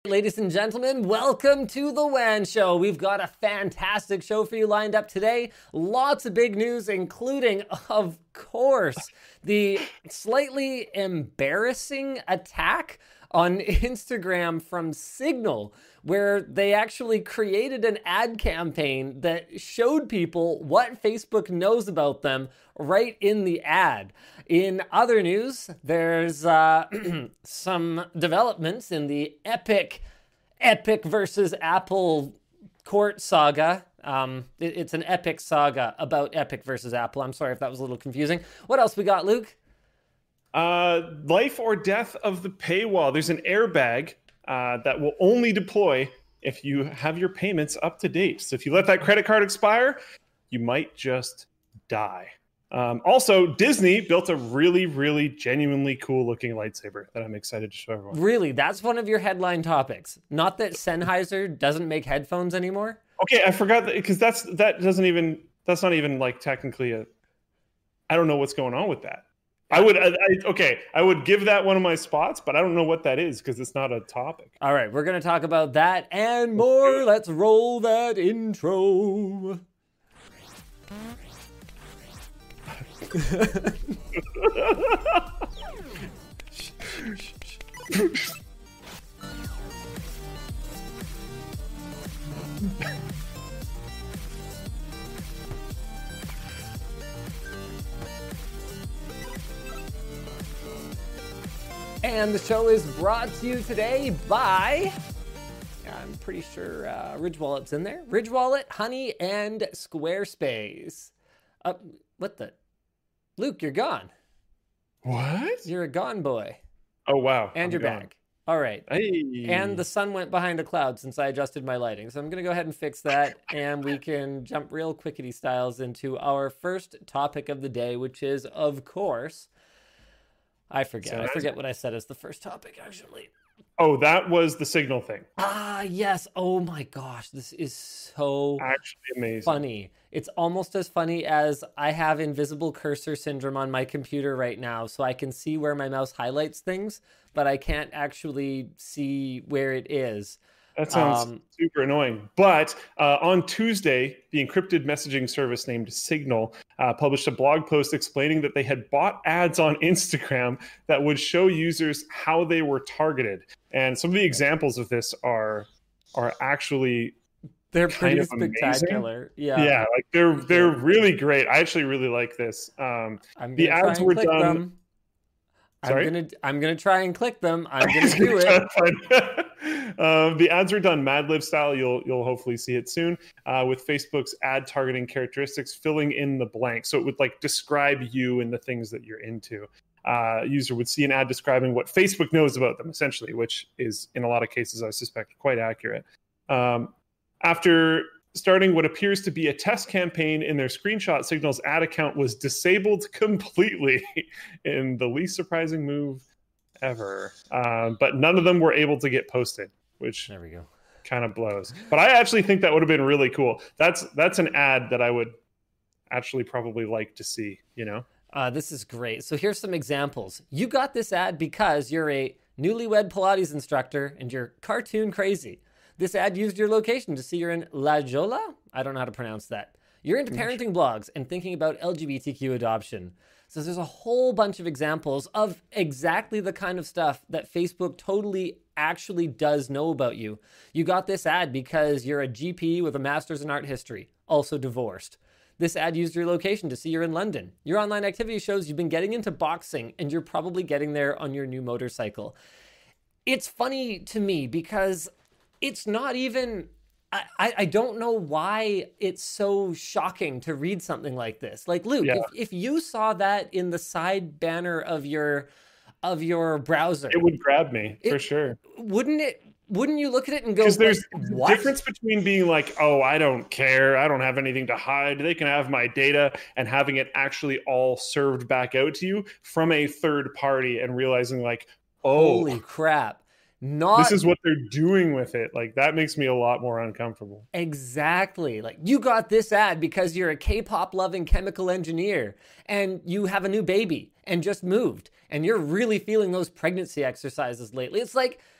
Ladies and gentlemen, welcome to The WAN Show. We've got a fantastic show for you lined up today. Lots of big news, including, of course, the slightly embarrassing attack on Instagram from Signal, where they actually created an ad campaign that showed people what Facebook knows about them right in the ad. In other news, there's some developments in the Epic versus Apple court saga. It's an epic saga about Epic versus Apple. I'm sorry if that was a little confusing. What else we got, Luke? Life or death of the paywall. There's an airbag that will only deploy if you have your payments up to date. So if you let that credit card expire, you might just die. Also, Disney built a really, really genuinely cool looking lightsaber that I'm excited to show everyone. Really? That's one of your headline topics? Not that Sennheiser doesn't make headphones anymore? Okay, I forgot that, because that's not even like technically I don't know what's going on with that. I would give that one of my spots, but I don't know what that is because it's not a topic. All right, we're going to talk about that and more. Let's roll that intro. And the show is brought to you today by, I'm pretty sure Ridge Wallet's in there. Ridge Wallet, Honey, and Squarespace. What the? Luke, you're gone. What? You're a gone boy. Oh, wow. And you're back. All right. Hey. And the sun went behind a cloud since I adjusted my lighting. So I'm going to go ahead and fix that. And we can jump real quickety styles into our first topic of the day, which is, of course, I forget what I said as the first topic, actually. Oh, that was the Signal thing. Ah, yes. Oh my gosh. This is so actually amazing. Funny. It's almost as funny as I have invisible cursor syndrome on my computer right now, so I can see where my mouse highlights things, but I can't actually see where it is. That sounds super annoying. But on Tuesday, the encrypted messaging service named Signal published a blog post explaining that they had bought ads on Instagram that would show users how they were targeted. And some of the examples of this are actually they're pretty spectacular. Yeah, like they're really great. I actually really like this. The ads were done. Sorry? I'm gonna try and click them. I'm gonna do it. The ads are done Mad Lib style. You'll hopefully see it soon with Facebook's ad targeting characteristics filling in the blank. So it would like describe you and the things that you're into. User would see an ad describing what Facebook knows about them, essentially, which is in a lot of cases, I suspect, quite accurate. After starting what appears to be a test campaign in their screenshot, Signal's ad account was disabled completely in the least surprising move ever. But none of them were able to get posted, which there we go. Kind of blows. But I actually think that would have been really cool. That's an ad that I would actually probably like to see, you know? This is great. So here's some examples. You got this ad because you're a newlywed Pilates instructor and you're cartoon crazy. This ad used your location to see you're in La Jolla. I don't know how to pronounce that. You're into parenting blogs and thinking about LGBTQ adoption. So there's a whole bunch of examples of exactly the kind of stuff that Facebook totally actually does know about you. You got this ad because you're a GP with a master's in art history, also divorced. This ad used your location to see you're in London. Your online activity shows you've been getting into boxing and you're probably getting there on your new motorcycle. It's funny to me because it's not even, I don't know why it's so shocking to read something like this. Like, Luke, if you saw that in the side banner of your browser, it would grab me for sure. Wouldn't it? Wouldn't you look at it and go, because there's a difference between being like, oh, I don't care, I don't have anything to hide, they can have my data, and having it actually all served back out to you from a third party and realizing like, oh, holy crap. This is what they're doing with it. Like, that makes me a lot more uncomfortable. Exactly. Like, you got this ad because you're a K-pop loving chemical engineer and you have a new baby and just moved and you're really feeling those pregnancy exercises lately. It's like,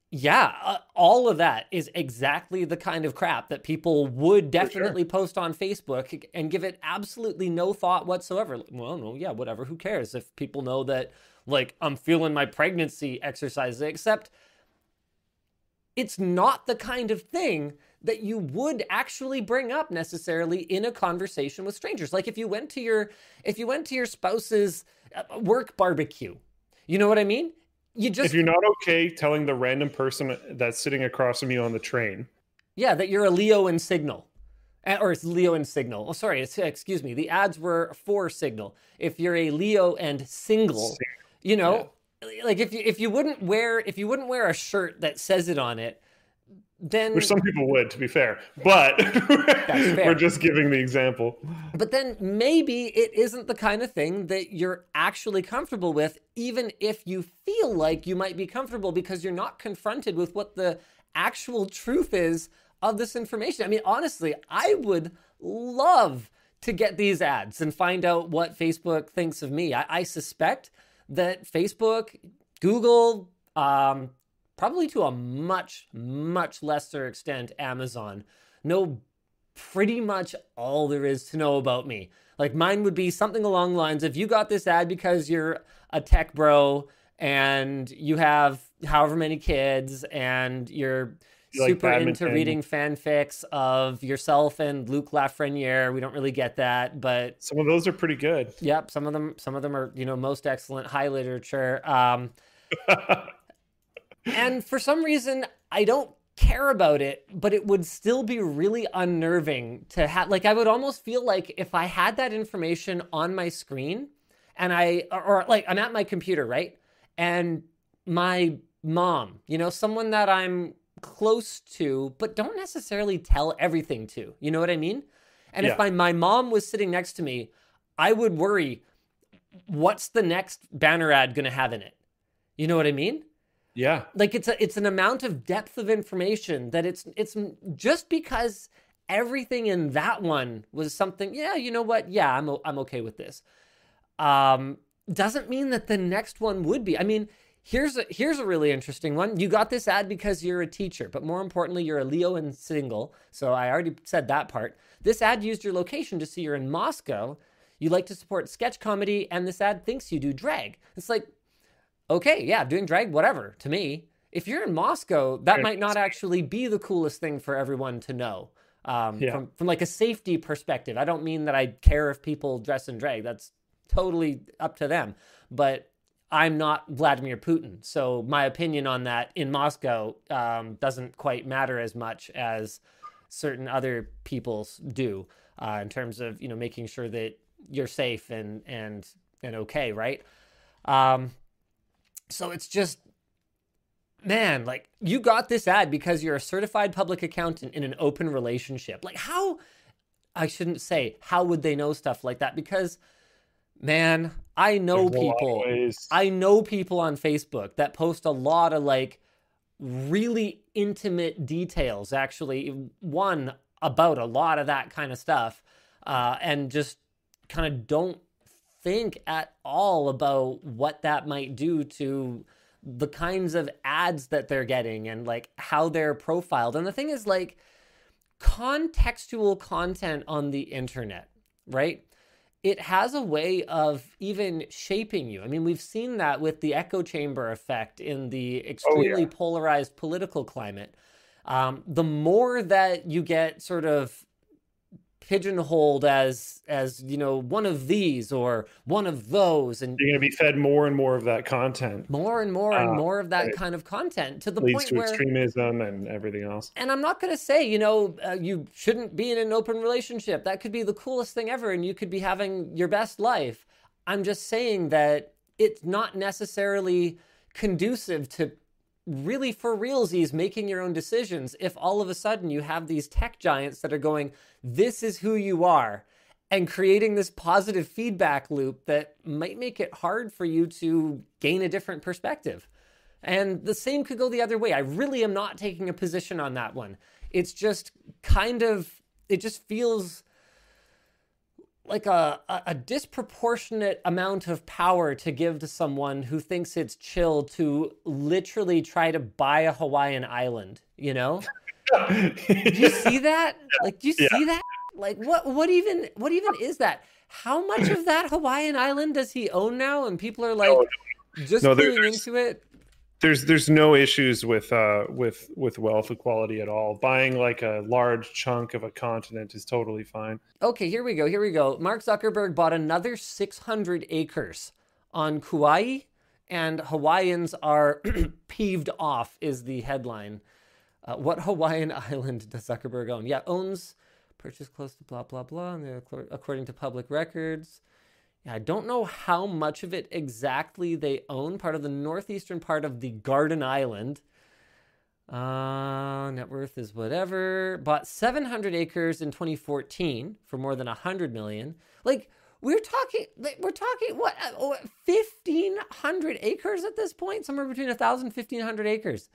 Yeah, all of that is exactly the kind of crap that people would For sure. definitely post on Facebook and give it absolutely no thought whatsoever. Well, no, yeah, whatever. Who cares if people know that, like, I'm feeling my pregnancy exercises, except it's not the kind of thing that you would actually bring up necessarily in a conversation with strangers. Like if you went to your spouse's work barbecue, you know what I mean? You If just you're not okay telling the random person that's sitting across from you on the train, Yeah, that you're a Leo in Signal. Or it's Leo and Signal. Oh, sorry, excuse me. The ads were for Signal. If you're a Leo and single, you yeah. know, like if you wouldn't wear a shirt that says it on it, then Which some people would, to be fair, but that's we're fair. just giving the example. But then maybe it isn't the kind of thing that you're actually comfortable with, even if you feel like you might be comfortable because you're not confronted with what the actual truth is of this information. I mean, honestly, I would love to get these ads and find out what Facebook thinks of me. I suspect that Facebook, Google, probably to a much, much lesser extent, Amazon, know pretty much all there is to know about me. Like mine would be something along the lines of, you got this ad because you're a tech bro and you have however many kids and you're You like super into badminton. reading fanfics of yourself and Luc Lafreniere. We don't really get that, but Some of those are pretty good. yep, some of them are, most excellent, high literature. And for some reason, I don't care about it, but it would still be really unnerving to have. Like, I would almost feel like if I had that information on my screen and or like I'm at my computer, right? And my mom, someone that I'm close to, but don't necessarily tell everything to, you know what I mean? And if Yeah. my mom was sitting next to me, I would worry, what's the next banner ad going to have in it? You know what I mean? Yeah. Like it's an amount of depth of information that it's just because everything in that one was something, yeah, you know what? Yeah, I'm okay with this. Doesn't mean that the next one would be. I mean, here's a really interesting one. You got this ad because you're a teacher, but more importantly, you're a Leo and single. So I already said that part. This ad used your location to see you're in Moscow. You like to support sketch comedy, and this ad thinks you do drag. It's like, okay, yeah, doing drag, whatever, to me. If you're in Moscow, that might not actually be the coolest thing for everyone to know. Yeah. From like a safety perspective, I don't mean that I care if people dress in drag. That's totally up to them. But I'm not Vladimir Putin, so my opinion on that in Moscow doesn't quite matter as much as certain other people's do in terms of making sure that you're safe and okay, right? So it's just, man, like you got this ad because you're a certified public accountant in an open relationship. Like I shouldn't say, how would they know stuff like that? Because, man, I know people on Facebook that post a lot of like really intimate details, actually, one about a lot of that kind of stuff, and just kind of don't think at all about what that might do to the kinds of ads that they're getting and like how they're profiled. And the thing is, like, contextual content on the internet, right? It has a way of even shaping you. I mean, we've seen that with the echo chamber effect in the extremely polarized political climate. The more that you get sort of pigeonholed as one of these or one of those, and you're going to be fed more and more of that content, more and more and more of that kind of content, to the leads point to where extremism and everything else. And I'm not going to say you shouldn't be in an open relationship. That could be the coolest thing ever and you could be having your best life. I'm just saying that it's not necessarily conducive to really, for realsies, making your own decisions if all of a sudden you have these tech giants that are going, this is who you are, and creating this positive feedback loop that might make it hard for you to gain a different perspective. And the same could go the other way. I really am not taking a position on that one. It's just it just feels like a disproportionate amount of power to give to someone who thinks it's chill to literally try to buy a Hawaiian island, you know? Do you see that? Like, do you see that? Like, what even is that? How much of that Hawaiian island does he own now? And people are like, just cluing into it. There's no issues with wealth equality at all. Buying like a large chunk of a continent is totally fine. Okay, here we go. Mark Zuckerberg bought another 600 acres on Kauai, and Hawaiians are peeved off, is the headline. What Hawaiian island does Zuckerberg own? Yeah, owns, purchased close to blah, blah, blah, according to public records. Yeah, I don't know how much of it exactly they own. Part of the northeastern part of the Garden Island. Net worth is whatever. Bought 700 acres in 2014 for more than 100 million. Like, we're talking what, 1,500 acres at this point? Somewhere between 1,000 and 1,500 acres.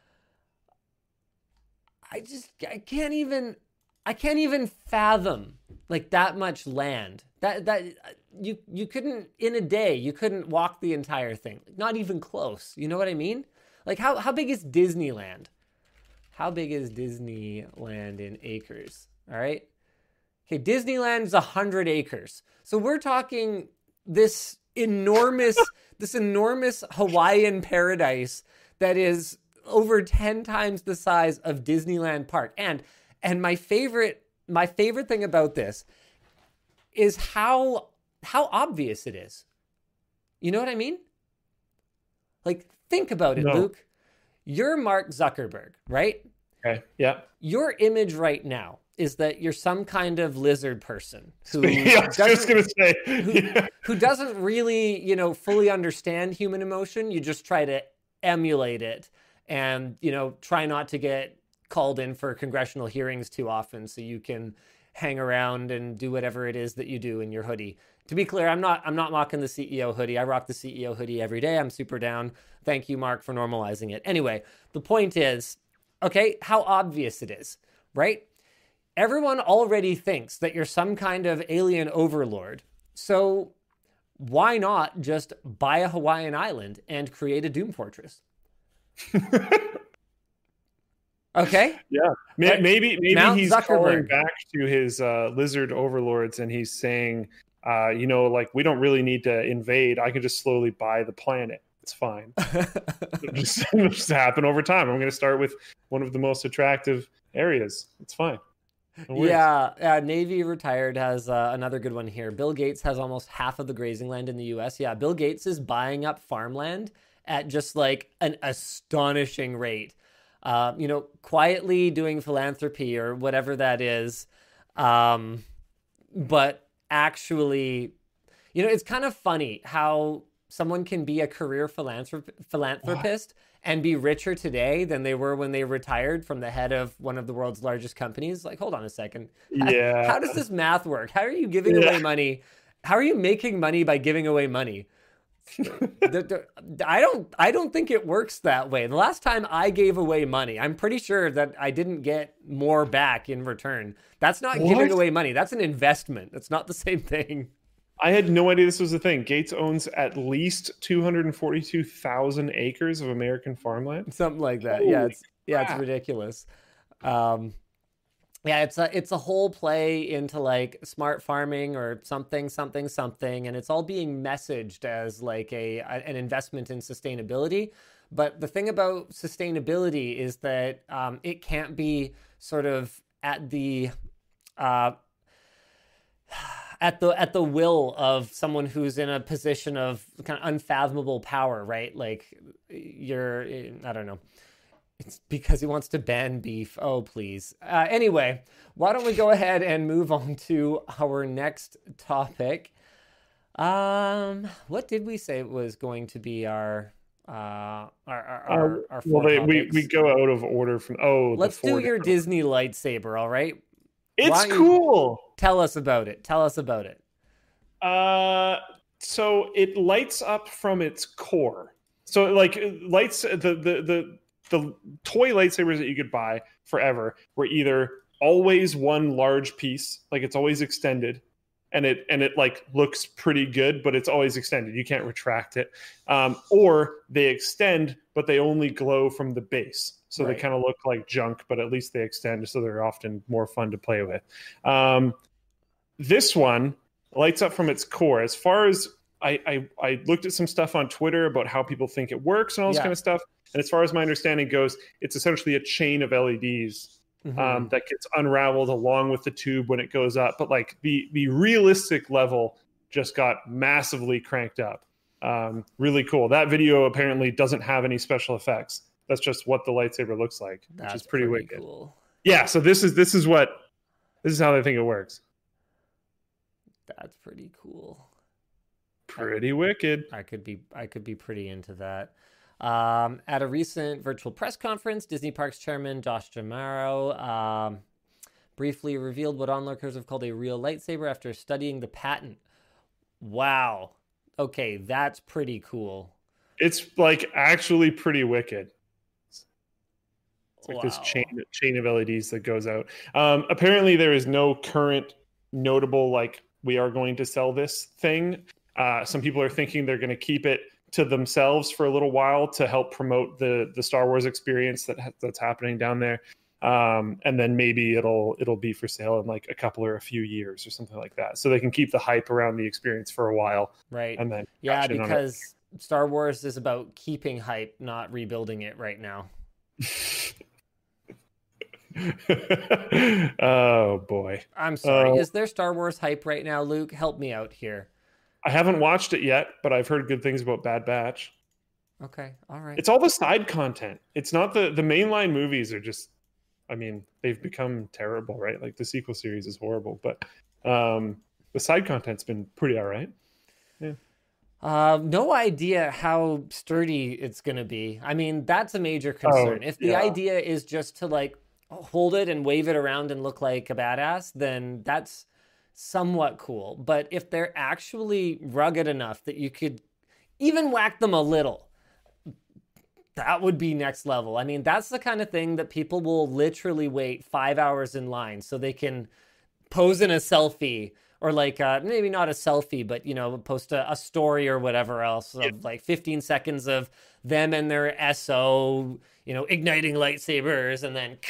I can't even fathom like that much land. That you couldn't, in a day, you couldn't walk the entire thing. Not even close. You know what I mean? Like, how big is Disneyland? How big is Disneyland in acres? All right. Okay, Disneyland is 100 acres. So we're talking this enormous Hawaiian paradise that is over 10 times the size of Disneyland Park. And my favorite thing about this is how obvious it is. You know what I mean? Like, think about it, Luke. You're Mark Zuckerberg, right? Okay. Yeah. Your image right now is that you're some kind of lizard person who who doesn't really, fully understand human emotion. You just try to emulate it and, try not to get called in for congressional hearings too often so you can hang around and do whatever it is that you do in your hoodie. To be clear, I'm not mocking the CEO hoodie. I rock the CEO hoodie every day. I'm super down. Thank you, Mark, for normalizing it. Anyway, the point is, okay, how obvious it is, right? Everyone already thinks that you're some kind of alien overlord. So why not just buy a Hawaiian island and create a Doom Fortress? Okay. Yeah. Maybe he's Zuckerberg. Calling back to his lizard overlords, and he's saying, like, we don't really need to invade. I can just slowly buy the planet. It's fine. It'll just happen over time. I'm going to start with one of the most attractive areas. It's fine. No yeah. Navy Retired has another good one here. Bill Gates has almost half of the grazing land in the U.S. Yeah, Bill Gates is buying up farmland at just like an astonishing rate. Quietly doing philanthropy or whatever that is. But actually, it's kind of funny how someone can be a career philanthropist and be richer today than they were when they retired from the head of one of the world's largest companies. Like, hold on a second. Yeah. How does this math work? How are you giving away money? How are you making money by giving away money? I don't think it works that way. The last time I gave away money, I'm pretty sure that I didn't get more back in return. That's not giving away money. That's an investment. That's not the same thing. I had no idea this was a thing. Gates owns at least 242,000 acres of American farmland. Something like that. It's ridiculous. It's a whole play into like smart farming or something, and it's all being messaged as like an investment in sustainability. But the thing about sustainability is that it can't be sort of at the will of someone who's in a position of kind of unfathomable power, right? Like I don't know. It's because he wants to ban beef. Oh, please. Anyway, why don't we go ahead and move on to our next topic? What did we say was going to be our four topics? We go out of order from. Let's do your Disney lightsaber. All right. It's cool. Tell us about it. So it lights up from its core. So like lights the toy lightsabers that you could buy forever were either always one large piece, like it's always extended, and it like looks pretty good, but it's always extended. You can't retract it. Or they extend, but they only glow from the base. So they kind of look like junk, but at least they extend, so they're often more fun to play with. This one lights up from its core. As far as I looked at some stuff on Twitter about how people think it works and all this kind of stuff. And as far as my understanding goes, it's essentially a chain of LEDs that gets unraveled along with the tube when it goes up. But like the realistic level just got massively cranked up. Really cool. That video apparently doesn't have any special effects. That's just what the lightsaber looks like, which is pretty wicked. Cool. Yeah. So this is how they think it works. That's pretty cool. Pretty wicked. I could be pretty into that. At a recent virtual press conference, Disney Parks chairman Josh D'Amaro briefly revealed what onlookers have called a real lightsaber after studying the patent. Wow. Okay, that's pretty cool. It's like actually pretty wicked. It's like this chain of LEDs that goes out. Apparently, there is no current notable like we are going to sell this thing. Some people are thinking they're going to keep it to themselves for a little while to help promote the Star Wars experience that's happening down there. And then maybe it'll be for sale in like a couple or a few years or something like that. So they can keep the hype around the experience for a while. Right. And then because Star Wars is about keeping hype, not rebuilding it right now. Oh boy. I'm sorry. Is there Star Wars hype right now, Luke? Help me out here. I haven't watched it yet, but I've heard good things about Bad Batch. Okay, all right. It's all the side content. It's not the mainline movies are just, I mean, they've become terrible, right? Like the sequel series is horrible, but the side content's been pretty all right. Yeah. No idea how sturdy it's going to be. I mean, that's a major concern. If the idea is just to like hold it and wave it around and look like a badass, then that's somewhat cool. But if they're actually rugged enough that you could even whack them a little, that would be next level. I mean, that's the kind of thing that people will literally wait 5 hours in line so they can pose in a selfie, or like maybe not a selfie, but post a story or whatever else of like 15 seconds of them and their SO, igniting lightsabers, and then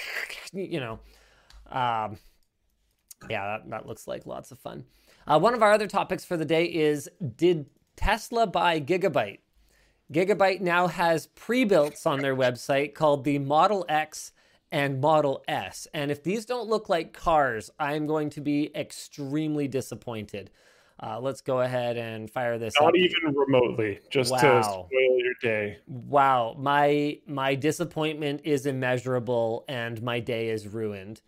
that looks like lots of fun. One of our other topics for the day is, did Tesla buy Gigabyte? Gigabyte now has pre-builts on their website called the Model X and Model S. And if these don't look like cars, I'm going to be extremely disappointed. Let's go ahead and fire this up. Not even remotely, just to spoil your day. Wow. My disappointment is immeasurable and my day is ruined.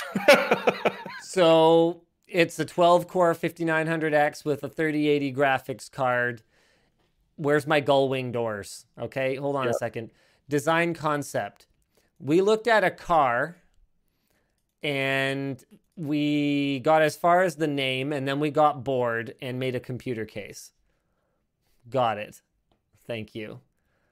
So it's a 12-core 5900X with a 3080 graphics card. Where's my gull wing doors? Okay, hold on a second. Design concept. We looked at a car and we got as far as the name, and then we got bored and made a computer case. Got it. Thank you.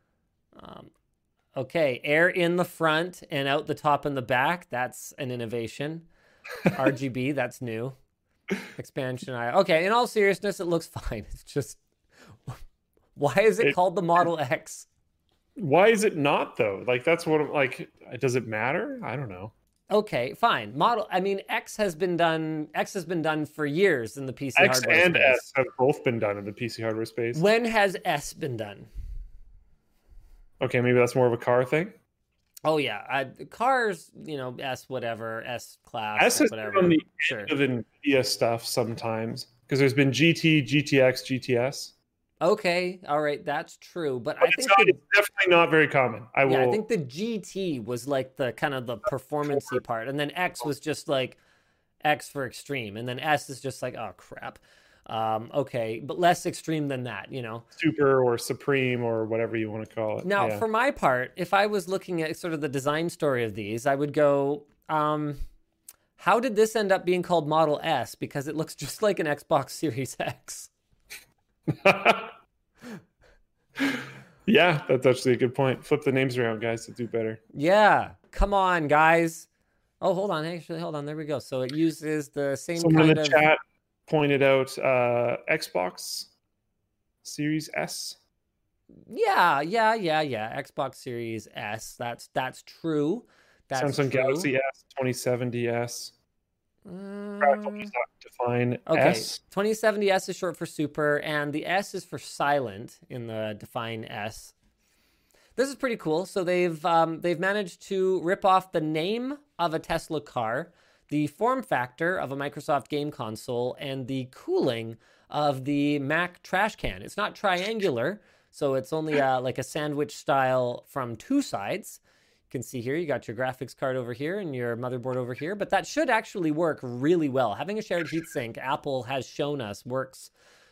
Okay, air in the front and out the top and the back. That's an innovation. RGB, that's new. Expansion. Okay, in all seriousness, it looks fine. It's just, why is it called the Model X? Why is it not, though? Like, that's what, like, does it matter? I don't know. Okay, fine. X has been done for years in the PC hardware space. X and S have both been done in the PC hardware space. When has S been done? Okay, maybe that's more of a car thing. Oh yeah, cars, S whatever, S class, S has whatever. been on the end of NVIDIA stuff sometimes, because there's been GT, GTX, GTS. Okay, all right, that's true, but I think it's definitely not very common. I think the GT was like the kind of the performance-y part, and then X was just like X for extreme, and then S is just like, oh crap. Okay, but less extreme than that, Super or Supreme or whatever you want to call it. Now, for my part, if I was looking at sort of the design story of these, I would go, how did this end up being called Model S? Because it looks just like an Xbox Series X. Yeah, that's actually a good point. Flip the names around, guys, to do better. Yeah, come on, guys. Oh, hold on. There we go. So it uses the same Someone kind in the chat pointed out Xbox Series S. Yeah. Xbox Series S. That's true. That's Samsung true. Galaxy S, 2070S. Define Okay, S. 2070S is short for super, and the S is for silent in the Define S. This is pretty cool. So they've managed to rip off the name of a Tesla car, the form factor of a Microsoft game console, and the cooling of the Mac trash can. It's not triangular, so it's only like a sandwich style from two sides. You can see here, you got your graphics card over here and your motherboard over here, but that should actually work really well. Having a shared heatsink, Apple has shown us, works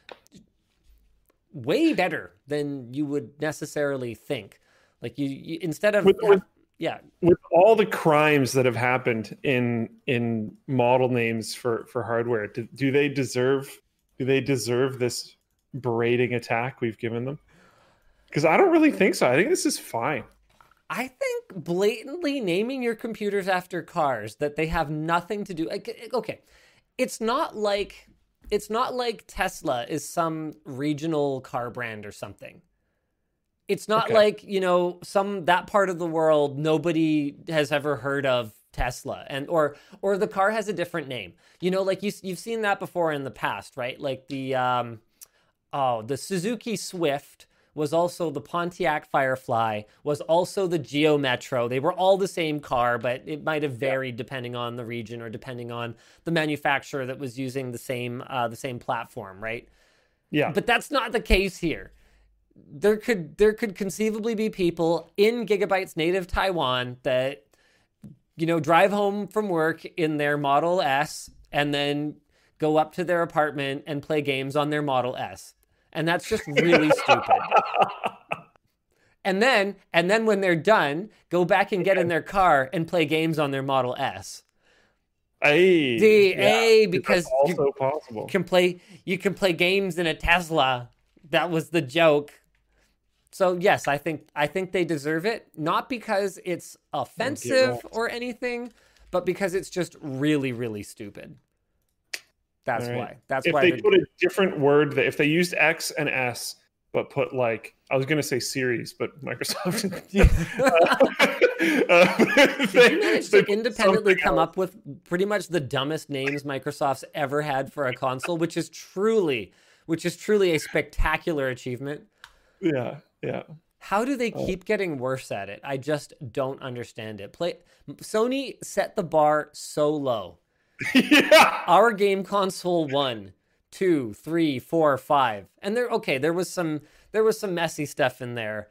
way better than you would necessarily think. Like you instead of... Yeah. With all the crimes that have happened in model names for hardware, do they deserve this berating attack we've given them? Because I don't really think so. I think this is fine. I think blatantly naming your computers after cars that they have nothing to do. Okay, it's not like Tesla is some regional car brand or something. It's not like, that part of the world nobody has ever heard of Tesla, and or the car has a different name. Like you've seen that before in the past, right? Like the Suzuki Swift was also the Pontiac Firefly, was also the Geo Metro. They were all the same car, but it might have varied depending on the region or depending on the manufacturer that was using the same platform, right? Yeah. But that's not the case here. There could conceivably be people in Gigabyte's native Taiwan that, drive home from work in their Model S and then go up to their apartment and play games on their Model S. And that's just really stupid. And then when they're done, go back and get in their car and play games on their Model S. Because also possible. You can play games in a Tesla. That was the joke. So yes, I think they deserve it, not because it's offensive or anything, but because it's just really, really stupid. That's right. why. That's if why they put a different word, if they used X and S, but put I was going to say series, but Microsoft. They managed to independently come up with pretty much the dumbest names Microsoft's ever had for a console, which is truly a spectacular achievement. Yeah. How do they keep getting worse at it? I just don't understand it. Sony set the bar so low. Yeah. Our game console 1, 2, 3, 4, 5. And there was some messy stuff in there.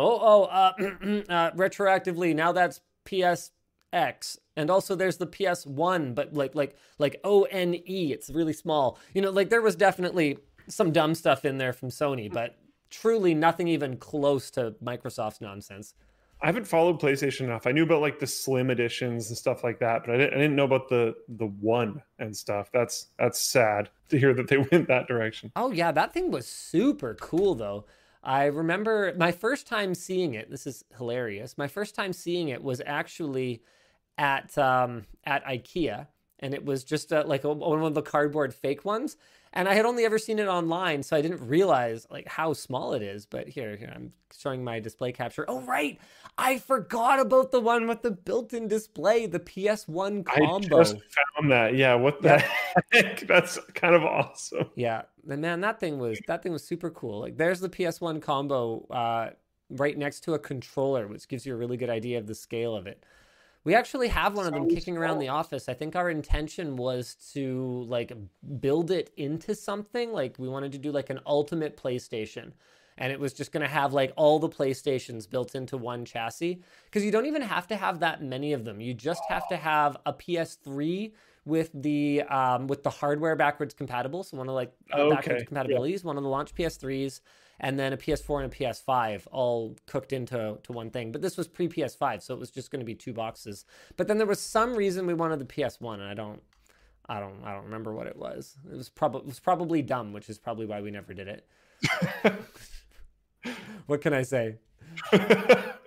Retroactively, now that's PSX. And also there's the PS1, but like ONE, it's really small. There was definitely some dumb stuff in there from Sony, but truly nothing even close to Microsoft's nonsense. I haven't followed PlayStation enough. I knew about the slim editions and stuff like that, but I didn't know about the one and stuff. That's sad to hear that they went that direction. Oh yeah, that thing was super cool though. I remember my first time seeing it. This is hilarious. My first time seeing it was actually at IKEA, and it was just one of the cardboard fake ones. And I had only ever seen it online, so I didn't realize how small it is. But here I'm showing my display capture. Oh, right. I forgot about the one with the built-in display, the PS1 combo. I just found that. Yeah, what the heck? That's kind of awesome. Yeah, and man, that thing was super cool. There's the PS1 combo right next to a controller, which gives you a really good idea of the scale of it. We actually have one of them kicking around the office. I think our intention was to build it into something. We wanted to do an ultimate PlayStation, and it was just going to have all the PlayStations built into one chassis, because you don't even have to have that many of them. You just have to have a PS3 with the hardware backwards compatible. So one of backwards compatibilities, one of the launch PS3s, and then a PS4 and a PS5 all cooked into one thing. But this was pre-PS5, so it was just going to be two boxes. But then there was some reason we wanted the PS1, and I don't remember what it was. It was probably dumb, which is probably why we never did it. What can I say?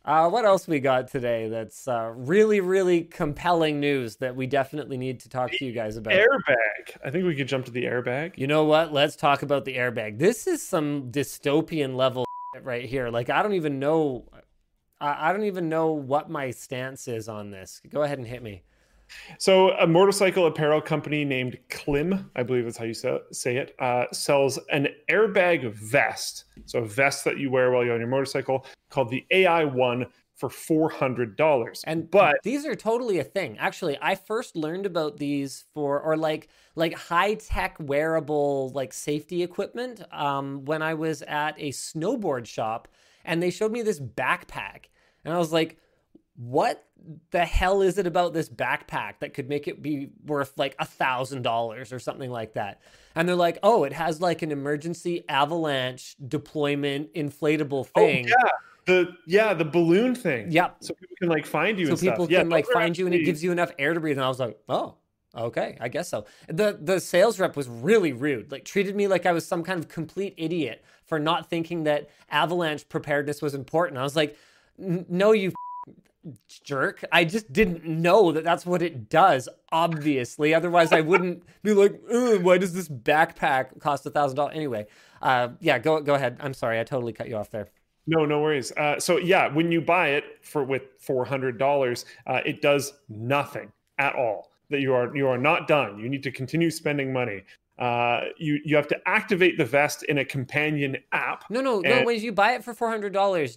What else we got today that's really, really compelling news that we definitely need to talk to you guys about? Airbag. I think we could jump to the airbag. You know what? Let's talk about the airbag. This is some dystopian level right here. Like, I don't even know. I don't even know what my stance is on this. Go ahead and hit me. So, a motorcycle apparel company named Klim, I believe that's how you say it, sells an airbag vest. So, a vest that you wear while you're on your motorcycle called the AI-1 for $400. But these are totally a thing. Actually, I first learned about these or like high-tech wearable like safety equipment when I was at a snowboard shop, and they showed me this backpack, and I was like, what the hell is it about this backpack that could make it be worth like $1,000 or something like that? And they're like, oh, it has like an emergency avalanche deployment inflatable thing. Oh, the balloon thing. Yep. So people can like find you. So people can like find you, and it gives you enough air to breathe. And I was like, oh, okay, I guess so. The sales rep was really rude, like treated me like I was some kind of complete idiot for not thinking that avalanche preparedness was important. I was like, no, you jerk. I just didn't know that that's what it does, obviously. Otherwise, I wouldn't be like, why does this backpack cost $1,000? Anyway, go ahead. I'm sorry. I totally cut you off there. No worries. So when you buy it with $400, it does nothing at all. That you are not done. You need to continue spending money. You have to activate the vest in a companion app. No. When you buy it for $400,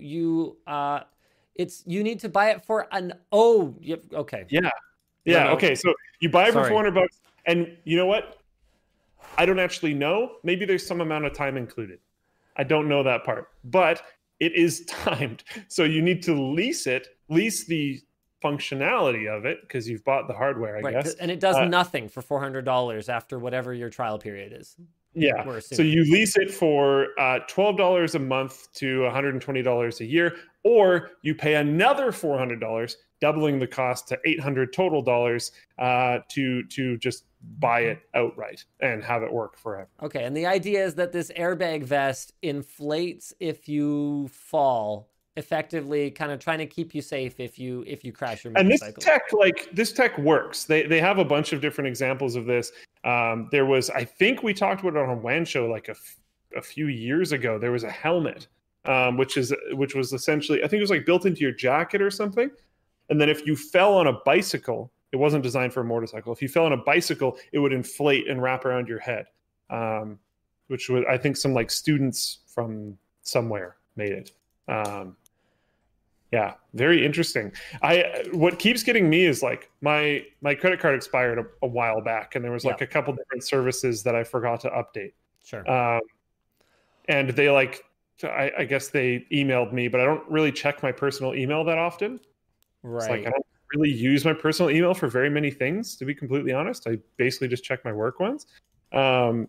you need to buy it for okay. Yeah. Okay. So you buy it for $400, and you know what? I don't actually know. Maybe there's some amount of time included. I don't know that part, but it is timed. So you need to lease the functionality of it because you've bought the hardware, I guess. And it does nothing for $400 after whatever your trial period is. Yeah. So you lease it for $12 a month to $120 a year, or you pay another $400, doubling the cost to $800 total dollars to just buy it outright and have it work forever. Okay. And the idea is that this airbag vest inflates if you fall, effectively kind of trying to keep you safe if you crash your motorcycle. And this tech works. They have a bunch of different examples of this. There was, I think we talked about it on a WAN show like a few years ago. There was a helmet, which was essentially, I think it was like built into your jacket or something. And then if you fell on a bicycle, it wasn't designed for a motorcycle. If you fell on a bicycle, it would inflate and wrap around your head, which was, I think, some like students from somewhere made it. Yeah, very interesting. What keeps getting me is like my credit card expired a while back, and there was like a couple different services that I forgot to update. Sure. And they I guess they emailed me, but I don't really check my personal email that often. Right. It's like I don't really use my personal email for very many things, to be completely honest. I basically just check my work ones. And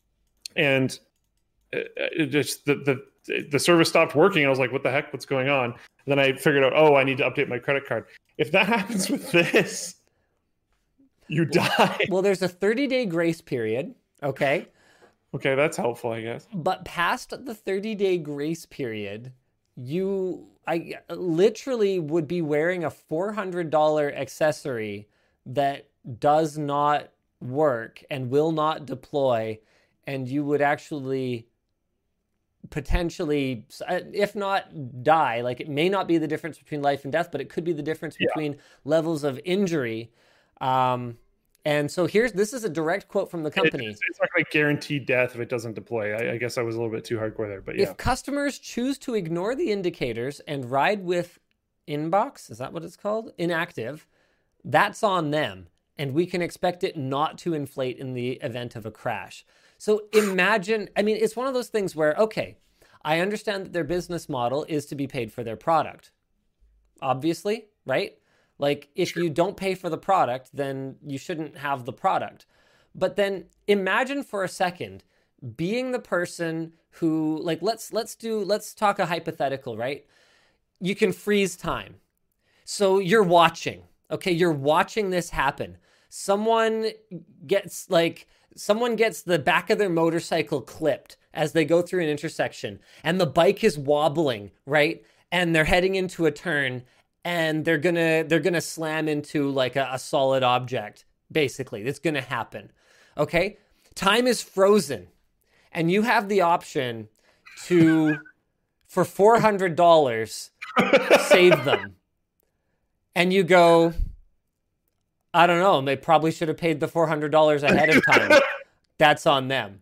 it just the service stopped working. I was like, what the heck? What's going on? And then I figured out, I need to update my credit card. If that happens with this, you die. Well, there's a 30-day grace period. Okay. Okay, that's helpful, I guess. But past the 30-day grace period, I literally would be wearing a $400 accessory that does not work and will not deploy, and you would actually potentially, if not die, like it may not be the difference between life and death, but it could be the difference between levels of injury. And so this is a direct quote from the company. It's not like guaranteed death if it doesn't deploy. I guess I was a little bit too hardcore there, but yeah. If customers choose to ignore the indicators and ride with inbox, is that what it's called? Inactive, that's on them. And we can expect it not to inflate in the event of a crash. So imagine, it's one of those things where, okay, I understand that their business model is to be paid for their product. Obviously, right? Like if you don't pay for the product, then you shouldn't have the product. But then imagine for a second being the person who, like, let's talk a hypothetical, right? You can freeze time. So you're watching this happen. Someone gets the back of their motorcycle clipped as they go through an intersection, and the bike is wobbling, right? and they're heading into a turn, and they're gonna slam into like a solid object. Basically, it's gonna happen. Okay, time is frozen, and you have the option to, for $400, save them. And you go, I don't know, they probably should have paid the $400 ahead of time. That's on them.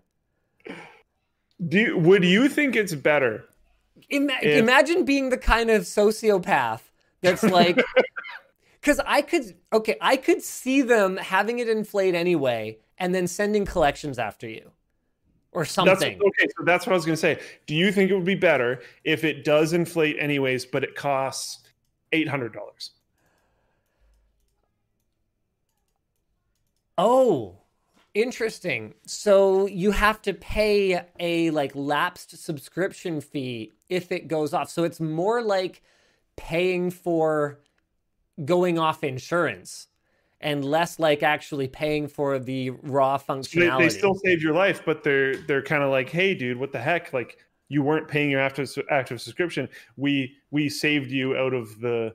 Would you think it's better? Imagine being the kind of sociopath that's like, because I could see them having it inflate anyway and then sending collections after you or something. So that's what I was going to say. Do you think it would be better if it does inflate anyways, but it costs $800? Oh, interesting. So you have to pay a like lapsed subscription fee if it goes off. So it's more like paying for going off insurance and less like actually paying for the raw functionality. They still save your life, but they're kind of like, hey, dude, what the heck? Like, you weren't paying your active subscription. We saved you out of the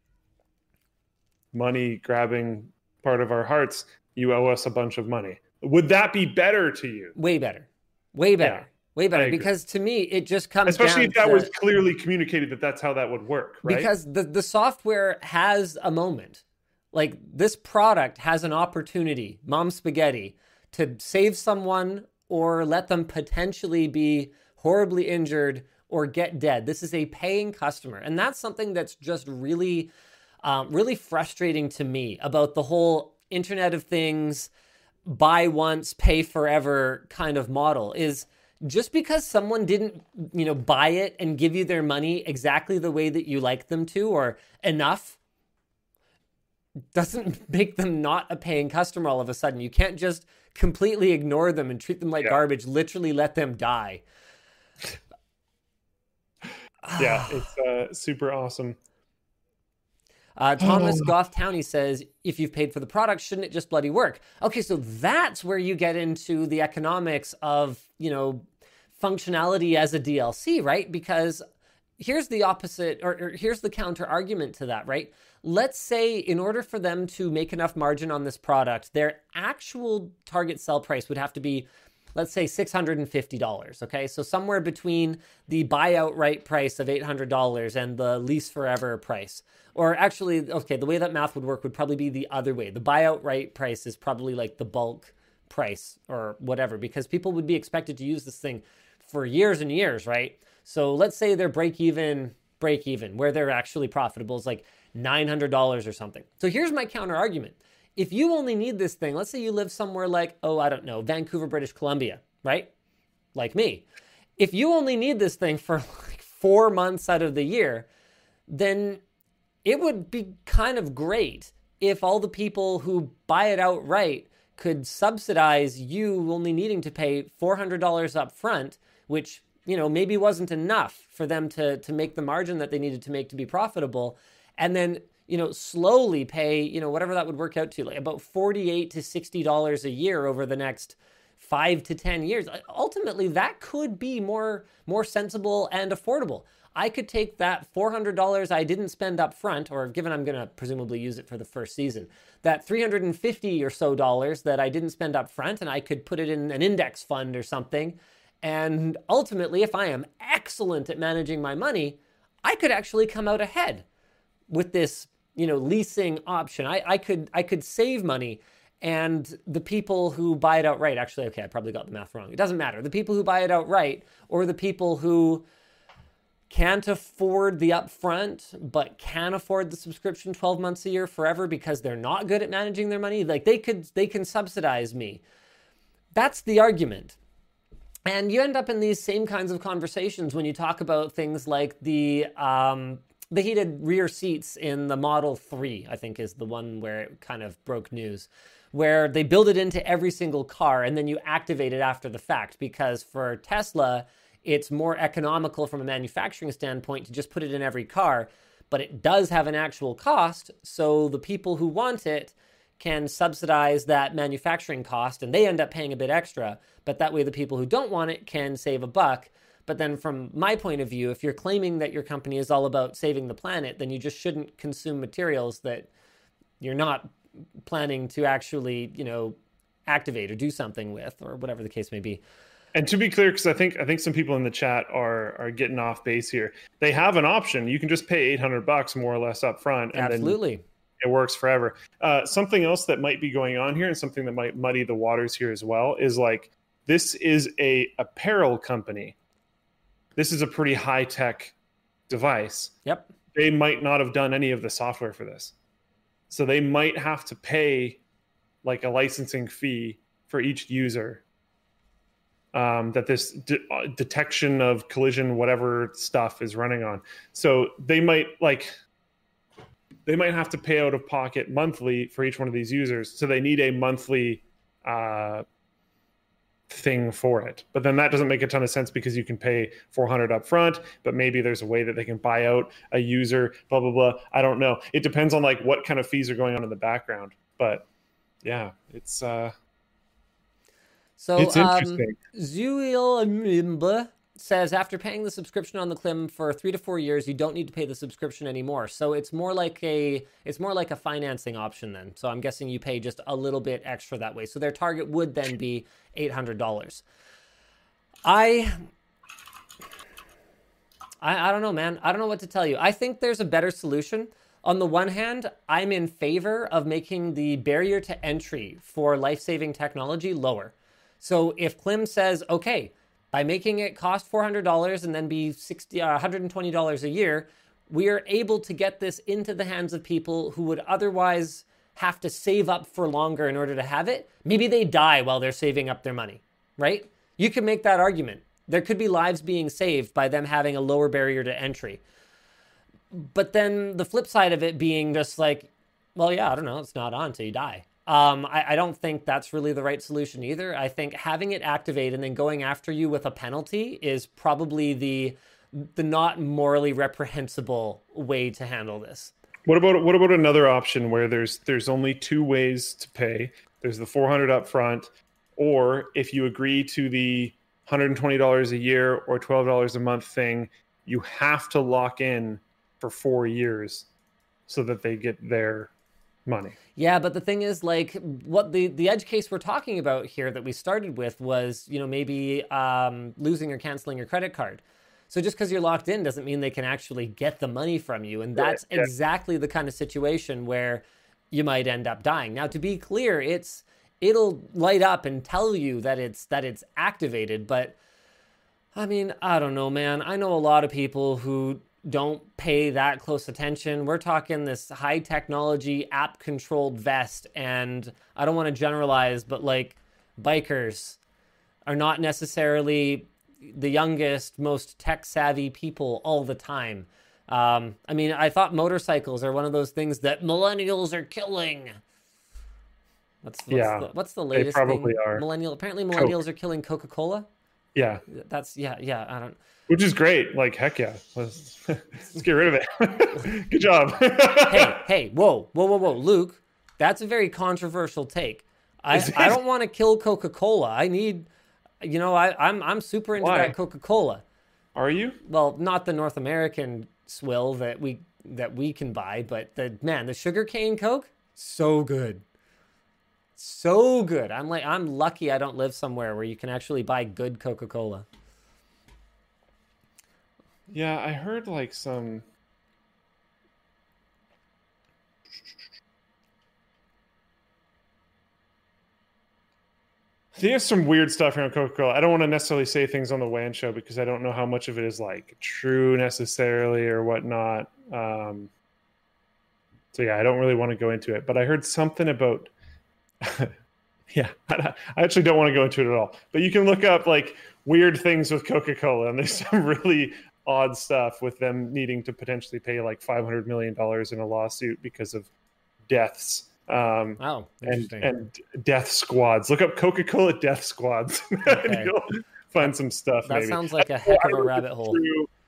money grabbing part of our hearts. You owe us a bunch of money. Would that be better to you? Way better. Way better. Yeah, way better. Because to me, it just comes especially down if that was clearly communicated that that's how that would work, right? Because the software has a moment. Like, this product has an opportunity, Mom Spaghetti, to save someone or let them potentially be horribly injured or get dead. This is a paying customer. And that's something that's just really, really frustrating to me about the whole Internet of Things, buy once, pay forever kind of model. Is just because someone didn't, buy it and give you their money exactly the way that you like them to or enough, doesn't make them not a paying customer all of a sudden. You can't just completely ignore them and treat them like garbage, literally let them die. Yeah, it's super awesome. Thomas Goff Towney says, if you've paid for the product, shouldn't it just bloody work? Okay, so that's where you get into the economics of, functionality as a DLC, right? Because here's the opposite, or here's the counter argument to that, right? Let's say in order for them to make enough margin on this product, their actual target sell price would have to be, let's say, $650, okay? So somewhere between the buy outright price of $800 and the lease forever price. Or actually, okay, the way that math would work would probably be the other way. The buy outright price is probably like the bulk price or whatever, because people would be expected to use this thing for years and years, right? So let's say their break even, where they're actually profitable is like $900 or something. So here's my counter argument. If you only need this thing, let's say you live somewhere like, Vancouver, British Columbia, right? Like me. If you only need this thing for like 4 months out of the year, then it would be kind of great if all the people who buy it outright could subsidize you only needing to pay $400 up front, which, maybe wasn't enough for them to make the margin that they needed to make to be profitable. And then, slowly pay, whatever that would work out to, like about $48 to $60 a year over the next 5 to 10 years. Ultimately, that could be more sensible and affordable. I could take that $400 I didn't spend up front, or given I'm going to presumably use it for the first season, that $350 or so that I didn't spend up front, and I could put it in an index fund or something. And ultimately, if I am excellent at managing my money, I could actually come out ahead with this, leasing option. I could save money, and the people who buy it outright, actually, okay, I probably got the math wrong. It doesn't matter. The people who buy it outright, or the people who can't afford the upfront, but can afford the subscription 12 months a year forever because they're not good at managing their money, like they can subsidize me. That's the argument. And you end up in these same kinds of conversations when you talk about things like the heated rear seats in the Model 3, I think is the one where it kind of broke news, where they build it into every single car and then you activate it after the fact, because for Tesla, it's more economical from a manufacturing standpoint to just put it in every car, but it does have an actual cost. So the people who want it can subsidize that manufacturing cost and they end up paying a bit extra. But that way the people who don't want it can save a buck. But then from my point of view, if you're claiming that your company is all about saving the planet, then you just shouldn't consume materials that you're not planning to actually, activate or do something with, or whatever the case may be. And to be clear, because I think some people in the chat are getting off base here. They have an option. You can just pay $800 more or less up front, and Absolutely. Then it works forever. Something else that might be going on here, and something that might muddy the waters here as well, is like, this is a apparel company. This is a pretty high tech device. Yep. They might not have done any of the software for this, so they might have to pay like a licensing fee for each user. That this detection of collision, whatever stuff is running on. So they might have to pay out of pocket monthly for each one of these users. So they need a monthly thing for it. But then that doesn't make a ton of sense, because you can pay $400 up front, but maybe there's a way that they can buy out a user, blah, blah, blah. I don't know. It depends on like what kind of fees are going on in the background. But yeah, it's interesting. Zuil says, after paying the subscription on the Klim for 3 to 4 years, you don't need to pay the subscription anymore. So it's more like a financing option then. So I'm guessing you pay just a little bit extra that way. So their target would then be $800. I don't know, man. I don't know what to tell you. I think there's a better solution. On the one hand, I'm in favor of making the barrier to entry for life-saving technology lower. So if Klim says, okay, by making it cost $400 and then be $120 a year, we are able to get this into the hands of people who would otherwise have to save up for longer in order to have it. Maybe they die while they're saving up their money, right? You can make that argument. There could be lives being saved by them having a lower barrier to entry. But then the flip side of it being just like, well, yeah, I don't know, it's not on until you die. I don't think that's really the right solution either. I think having it activate and then going after you with a penalty is probably the not morally reprehensible way to handle this. What about another option where there's only two ways to pay? There's the $400 up front, or if you agree to the $120 a year or $12 a month thing, you have to lock in for 4 years so that they get their money. Yeah, but the thing is, like, what the edge case we're talking about here that we started with was, maybe losing or canceling your credit card. So just because you're locked in doesn't mean they can actually get the money from you. And that's exactly the kind of situation where you might end up dying. Now, to be clear, it'll light up and tell you that it's activated. But I mean, I don't know, man. I know a lot of people who don't pay that close attention. We're talking this high technology app controlled vest, and I don't want to generalize, but like, bikers are not necessarily the youngest, most tech savvy people all the time. I mean, I thought motorcycles are one of those things that millennials are killing. What's the latest they probably thing? Are. Apparently millennials are killing Coca-Cola. Yeah. I don't. Which is great. Like, heck yeah. Let's get rid of it. Good job. hey, whoa. Luke, that's a very controversial take. I don't want to kill Coca-Cola. I need, I'm super into that Coca-Cola. Are you? Well, not the North American swill that we can buy, but the sugarcane Coke, so good. So good. I'm lucky I don't live somewhere where you can actually buy good Coca-Cola. Yeah, I heard like some. There's some weird stuff around Coca-Cola. I don't want to necessarily say things on the WAN show because I don't know how much of it is like true necessarily or whatnot. So yeah, I don't really want to go into it. But I heard something about. Yeah, I actually don't want to go into it at all. But you can look up like weird things with Coca-Cola, and there's some really odd stuff with them needing to potentially pay like $500 million in a lawsuit because of deaths. And death squads. Look up Coca-Cola death squads. Okay. And you'll find some stuff. That maybe. Sounds like a heck of a rabbit hole.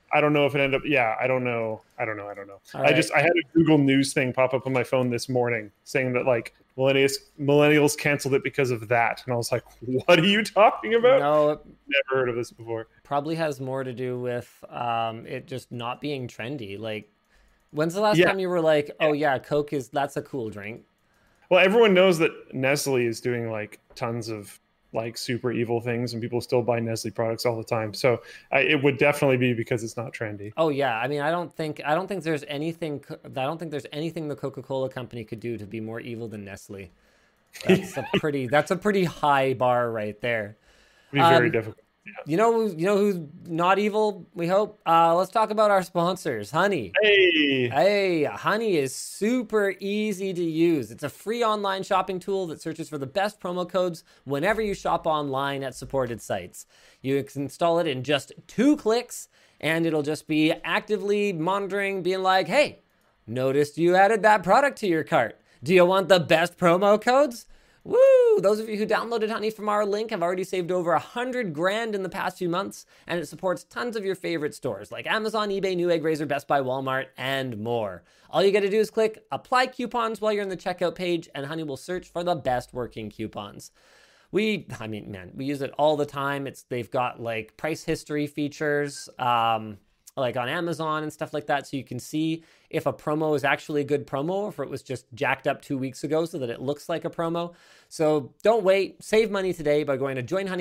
I don't know if it ended up. Yeah, I don't know. I don't know. All right. I had a Google News thing pop up on my phone this morning saying that like millennials canceled it because of that, and I was like, "What are you talking about?" No, it Never heard of this before. probably has more to do with it just not being trendy. Like, when's the last Yeah. time you were like, "Oh yeah, Coke that's a cool drink"? Well, everyone knows that Nestle is doing like tons of like super evil things, and people still buy Nestle products all the time. So it would definitely be because it's not trendy. Oh yeah, I mean, I don't think there's anything. I don't think there's anything the Coca-Cola company could do to be more evil than Nestle. That's a pretty high bar right there. It'd be very difficult. You know who's not evil, we hope? Let's talk about our sponsors, Honey. Hey, Hey, Honey is super easy to use. It's a free online shopping tool that searches for the best promo codes whenever you shop online at supported sites. You can install it in just 2 clicks, and it'll just be actively monitoring, being like, hey, noticed you added that product to your cart. Do you want the best promo codes? Woo! Those of you who downloaded Honey from our link have already saved over 100 grand in the past few months, and it supports tons of your favorite stores like Amazon, eBay, Newegg, Razor, Best Buy, Walmart, and more. All you got to do is click Apply Coupons while you're in the checkout page, and Honey will search for the best working coupons. We use it all the time. They've got like price history features, like on Amazon and stuff like that, so you can see if a promo is actually a good promo or if it was just jacked up 2 weeks ago so that it looks like a promo. So don't wait. Save money today by going to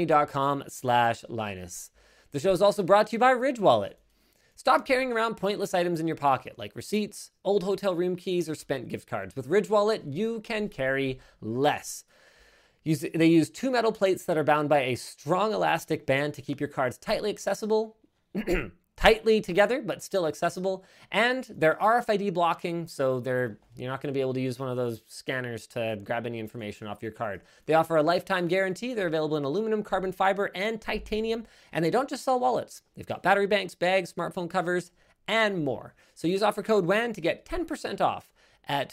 joinhoney.com/Linus. The show is also brought to you by Ridge Wallet. Stop carrying around pointless items in your pocket like receipts, old hotel room keys, or spent gift cards. With Ridge Wallet, you can carry less. They use 2 metal plates that are bound by a strong elastic band to keep your cards tightly accessible, tightly together, but still accessible. And they're RFID blocking, so you're not going to be able to use one of those scanners to grab any information off your card. They offer a lifetime guarantee. They're available in aluminum, carbon fiber, and titanium. And they don't just sell wallets. They've got battery banks, bags, smartphone covers, and more. So use offer code WAN to get 10% off at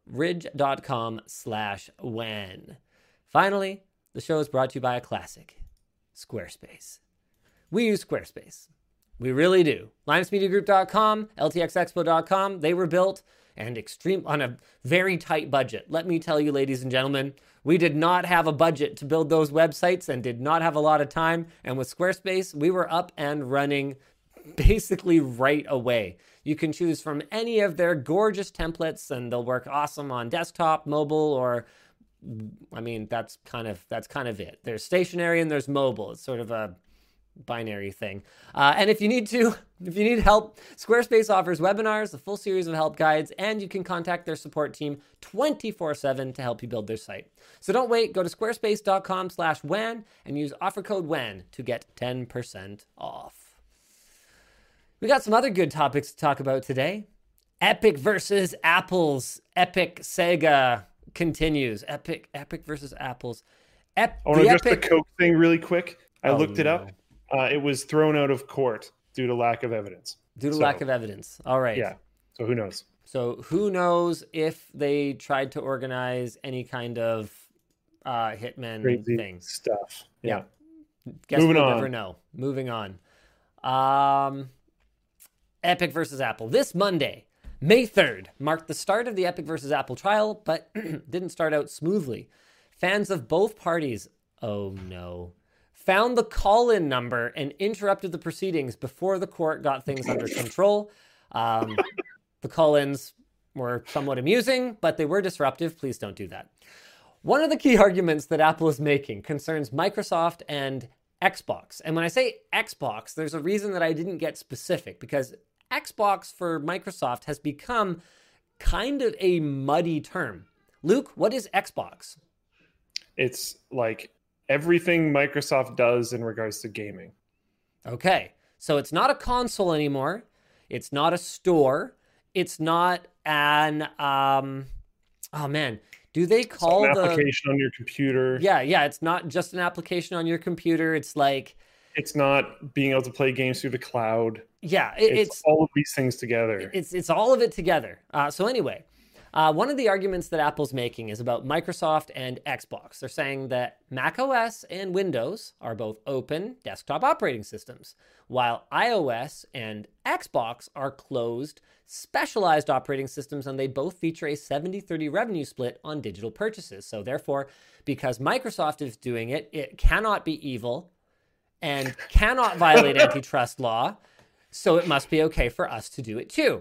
ridge.com/WAN. Finally, the show is brought to you by a classic, Squarespace. We use Squarespace. We really do. LinusMediaGroup.com, LTXExpo.com, they were built and on a very tight budget. Let me tell you, ladies and gentlemen, we did not have a budget to build those websites and did not have a lot of time. And with Squarespace, we were up and running basically right away. You can choose from any of their gorgeous templates and they'll work awesome on desktop, mobile, or that's kind of it. There's stationary and there's mobile. It's sort of a binary thing. And if you need help, Squarespace offers webinars, a full series of help guides, and you can contact their support team 24/7 to help you build their site. So don't wait. Go to squarespace.com/WAN and use offer code WAN to get 10% off. We got some other good topics to talk about today. Epic versus Apple's Epic Sega continues. Epic versus Apple's. I want to address the Coke thing really quick. I looked it up. It was thrown out of court due to lack of evidence. Lack of evidence. All right. Yeah. So who knows? So who knows if they tried to organize any kind of hitman Crazy thing. Stuff. Yeah. Guess we'll never know. Moving on. Epic versus Apple. This Monday, May 3rd, marked the start of the Epic versus Apple trial, but didn't start out smoothly. Fans of both parties, oh no, found the call-in number and interrupted the proceedings before the court got things under control. The call-ins were somewhat amusing, but they were disruptive. Please don't do that. One of the key arguments that Apple is making concerns Microsoft and Xbox. And when I say Xbox, there's a reason that I didn't get specific, because Xbox for Microsoft has become kind of a muddy term. Luke, what is Xbox? It's like everything Microsoft does in regards to gaming. Okay, so it's not a console anymore. It's not a store. It's not an do they call an application on your computer? Yeah, it's not just an application on your computer. It's like it's not being able to play games through the cloud. Yeah, it's all of these things together. It's all of it together. So anyway, One of the arguments that Apple's making is about Microsoft and Xbox. They're saying that macOS and Windows are both open desktop operating systems, while iOS and Xbox are closed, specialized operating systems, and they both feature a 70-30 revenue split on digital purchases. So therefore, because Microsoft is doing it, it cannot be evil and cannot violate antitrust law, so it must be okay for us to do it too.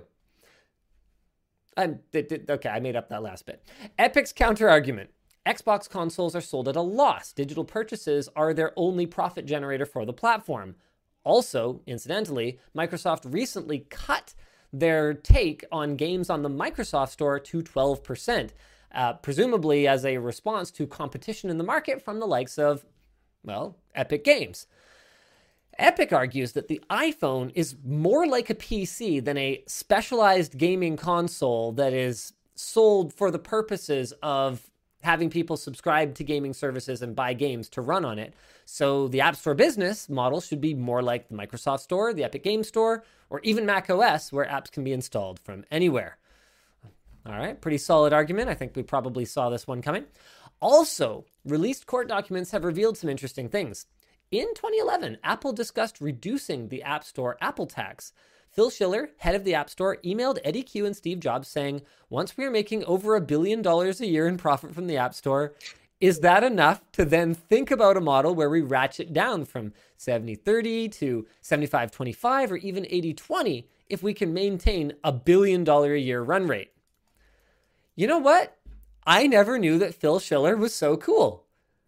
Okay, I made up that last bit. Epic's counter-argument. Xbox consoles are sold at a loss. Digital purchases are their only profit generator for the platform. Also, incidentally, Microsoft recently cut their take on games on the Microsoft Store to 12%, presumably as a response to competition in the market from the likes of, well, Epic Games. Epic argues that the iPhone is more like a PC than a specialized gaming console that is sold for the purposes of having people subscribe to gaming services and buy games to run on it. So the App Store business model should be more like the Microsoft Store, the Epic Games Store, or even macOS, where apps can be installed from anywhere. All right, pretty solid argument. I think we probably saw this one coming. Also, released court documents have revealed some interesting things. In 2011, Apple discussed reducing the App Store Apple tax. Phil Schiller, head of the App Store, emailed Eddie Q and Steve Jobs saying, once we are making over $1 billion a year in profit from the App Store, is that enough to then think about a model where we ratchet down from 70-30 to 75-25 or even 80-20 if we can maintain $1 billion a year run rate? You know what? I never knew that Phil Schiller was so cool.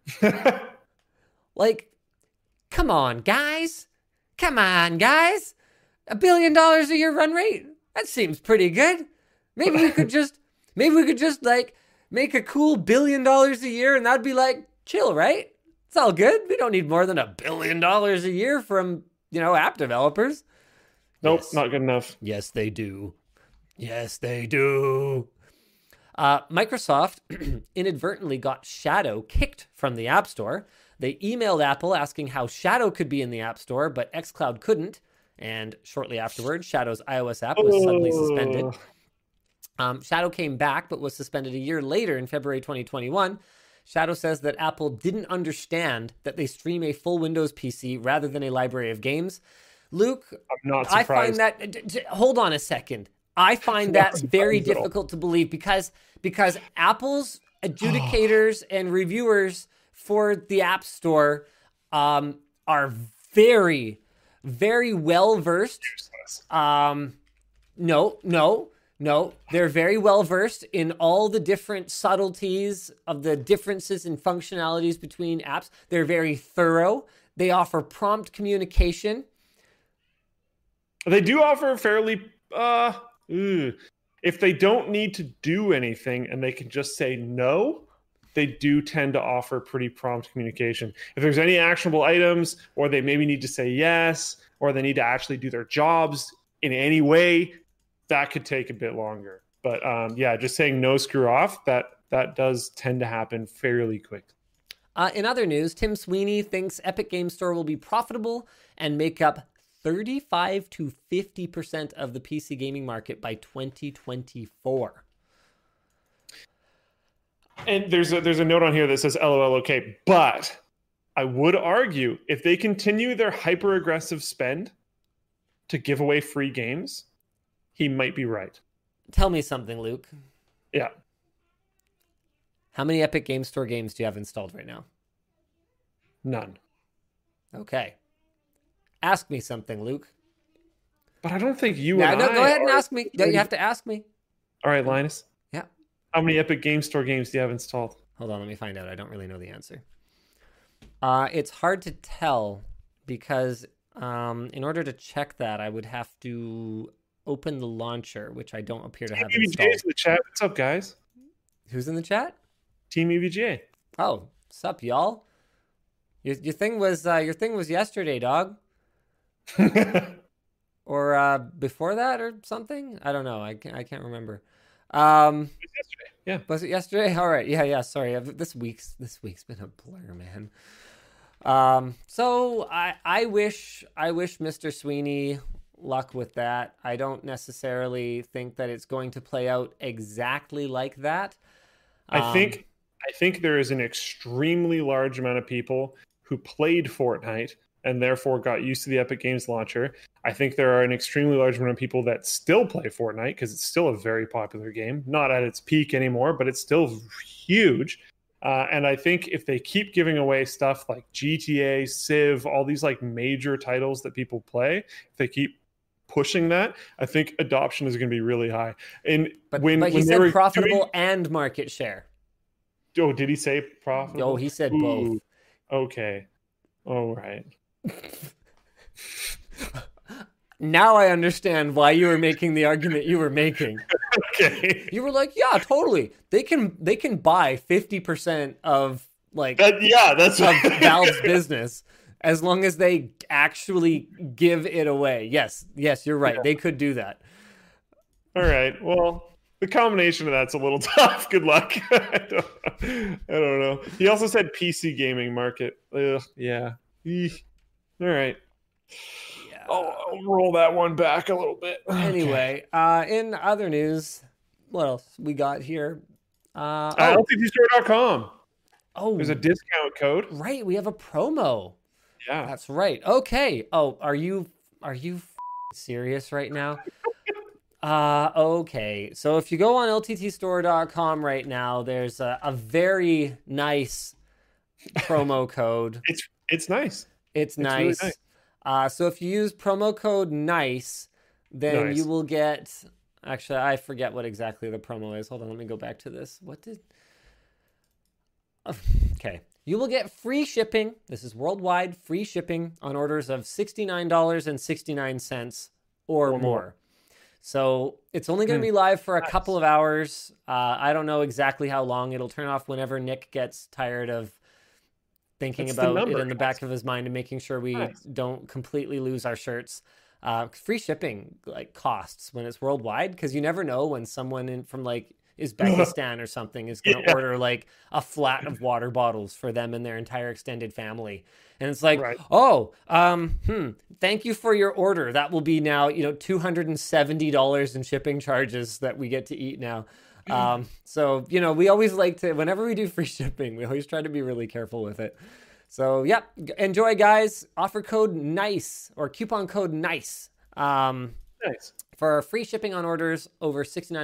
Like, come on, guys. Come on, guys. $1 billion a year run rate. That seems pretty good. Maybe we could just like make a cool $1 billion a year and that'd be like chill, right? It's all good. We don't need more than $1 billion a year from, app developers. Nope, Yes. Not good enough. Yes, they do. Yes, they do. Microsoft inadvertently got Shadow kicked from the App Store. They emailed Apple asking how Shadow could be in the App Store, but xCloud couldn't. And shortly afterwards, Shadow's iOS app was suddenly suspended. Shadow came back, but was suspended a year later in February 2021. Shadow says that Apple didn't understand that they stream a full Windows PC rather than a library of games. Luke, I'm not surprised. I find that... Hold on a second. I find that very difficult to believe because Apple's adjudicators and reviewers for the App Store are very, very well versed. No. They're very well versed in all the different subtleties of the differences in functionalities between apps. They're very thorough. They offer prompt communication. They do offer fairly... If they don't need to do anything and they can just say no, they do tend to offer pretty prompt communication. If there's any actionable items, or they maybe need to say yes, or they need to actually do their jobs in any way, that could take a bit longer. But just saying no, screw off, that does tend to happen fairly quick. In other news, Tim Sweeney thinks Epic Games Store will be profitable and make up 35 to 50% of the PC gaming market by 2024. And there's a note on here that says LOL okay, but I would argue if they continue their hyper aggressive spend to give away free games, he might be right. Tell me something, Luke. Yeah. How many Epic Games Store games do you have installed right now? None. Okay. Ask me something, Luke. But I don't think you No, and I... go ahead and ask me. You have to ask me. All right, Linus. Yeah. How many Epic Games Store games do you have installed? Hold on, let me find out. I don't really know the answer. It's hard to tell because in order to check that, I would have to open the launcher, which I don't appear to have installed. in the chat. What's up, guys? Who's in the chat? Team EVGA. Oh, sup, y'all? Your thing was yesterday, dog. Or before that or something? I don't know. I can't remember. It was yesterday. Yeah. Was it yesterday? All right. Yeah. Sorry. This week's been a blur, man. So I wish Mr. Sweeney luck with that. I don't necessarily think that it's going to play out exactly like that. I think there is an extremely large amount of people who played Fortnite and therefore got used to the Epic Games launcher. I think there are an extremely large amount of people that still play Fortnite because it's still a very popular game. Not at its peak anymore, but it's still huge. And I think if they keep giving away stuff like GTA, Civ, all these like major titles that people play, if they keep pushing that, I think adoption is going to be really high. And but when he said profitable and market share. Oh, did he say profitable? Oh, he said both. Okay. All right. Now I understand why you were making the argument you were making. Okay. You were like, yeah, totally. They can buy 50% of that's of Valve's business as long as they actually give it away. Yes, you're right. Yeah. They could do that. All right. Well, the combination of that's a little tough. Good luck. I don't know. He also said PC gaming market. Yeah. All right. Yeah. I'll roll that one back a little bit. Anyway, in other news, what else we got here? LTTstore.com. Oh, there's a discount code. Right. We have a promo. Yeah. That's right. Okay. Oh, are you serious right now? Okay. So if you go on lttstore.com right now, there's a very nice promo code. It's nice. It's nice. Really nice. So if you use promo code NICE, then you will get... Actually, I forget what exactly the promo is. Hold on, let me go back to this. Okay. You will get free shipping. This is worldwide free shipping on orders of $69.69 or more. So it's only going to be live for a couple of hours. I don't know exactly how long. It'll turn off whenever Nick gets tired of thinking about it in the back of his mind and making sure we don't completely lose our shirts. Free shipping costs when it's worldwide, because you never know when someone from Uzbekistan or something is going to order a flat of water bottles for them and their entire extended family. And it's thank you for your order. That will be now, $270 in shipping charges that we get to eat now. So, we always whenever we do free shipping, we always try to be really careful with it. So, yeah, enjoy, guys. Offer code NICE or coupon code NICE. Nice. For free shipping on orders over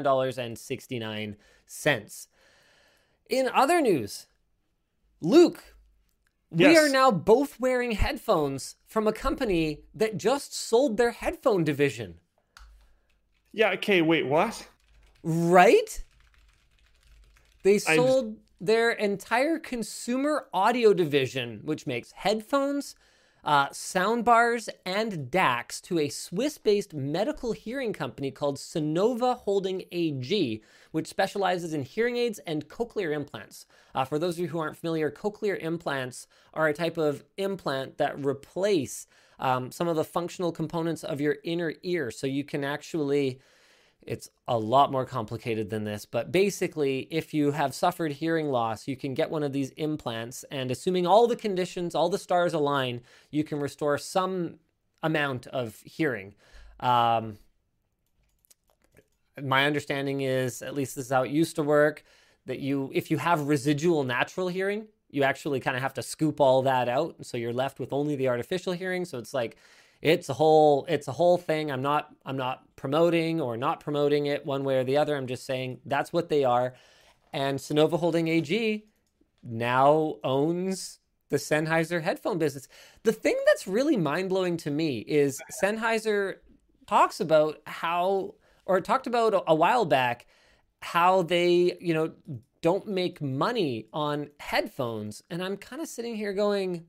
$69.69. In other news, Luke, we are now both wearing headphones from a company that just sold their headphone division. Yeah, okay, wait, what? Right? They sold their entire consumer audio division, which makes headphones, soundbars, and DACs, to a Swiss-based medical hearing company called Sonova Holding AG, which specializes in hearing aids and cochlear implants. For those of you who aren't familiar, cochlear implants are a type of implant that replace some of the functional components of your inner ear. So you can actually... It's a lot more complicated than this, but basically, if you have suffered hearing loss, you can get one of these implants, and assuming all the conditions, all the stars align, you can restore some amount of hearing. My understanding is, at least this is how it used to work, that if you have residual natural hearing, you actually kind of have to scoop all that out, so you're left with only the artificial hearing. So it's a whole thing. I'm not promoting or not promoting it one way or the other. I'm just saying that's what they are. And Sonova Holding AG now owns the Sennheiser headphone business. The thing that's really mind-blowing to me is Sennheiser talked about a while back how they, don't make money on headphones. And I'm kind of sitting here going,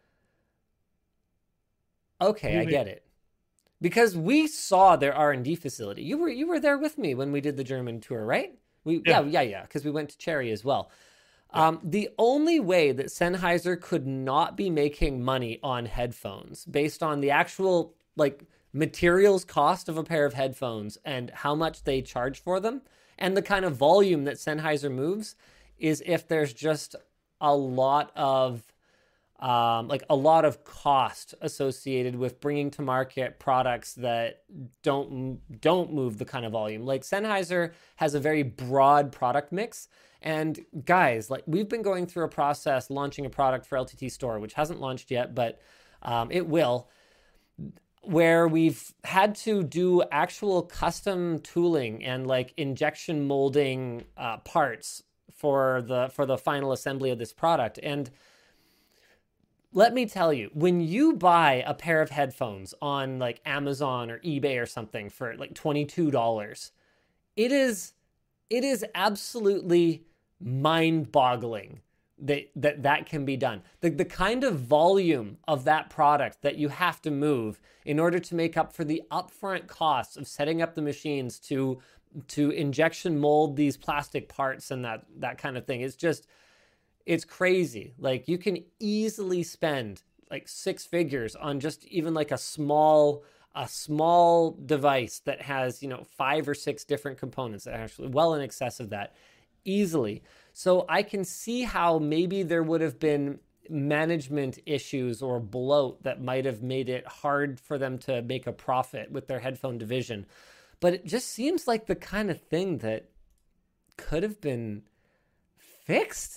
okay, I get it. Because we saw their R&D facility. You were there with me when we did the German tour, right? Yeah. Because we went to Cherry as well. Yeah. The only way that Sennheiser could not be making money on headphones, based on the actual materials cost of a pair of headphones and how much they charge for them, and the kind of volume that Sennheiser moves, is if there's just a lot of like a lot of cost associated with bringing to market products that don't move the kind of volume. Like Sennheiser has a very broad product mix. And guys, like we've been going through a process launching a product for LTT Store, which hasn't launched yet, but it will, where we've had to do actual custom tooling and like injection molding parts for the final assembly of this product. And let me tell you, when you buy a pair of headphones on like Amazon or eBay or something for like $22, it is absolutely mind-boggling that can be done. The kind of volume of that product that you have to move in order to make up for the upfront costs of setting up the machines to injection mold these plastic parts and that kind of thing. It's crazy. Like you can easily spend like 6 figures on just even like a small device that has, 5 or 6 different components that are actually well in excess of that easily. So I can see how maybe there would have been management issues or bloat that might have made it hard for them to make a profit with their headphone division. But it just seems like the kind of thing that could have been fixed.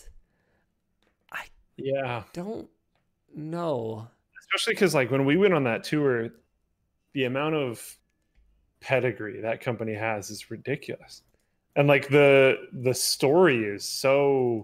Yeah. Don't know. Especially because like when we went on that tour, the amount of pedigree that company has is ridiculous. And like the story is so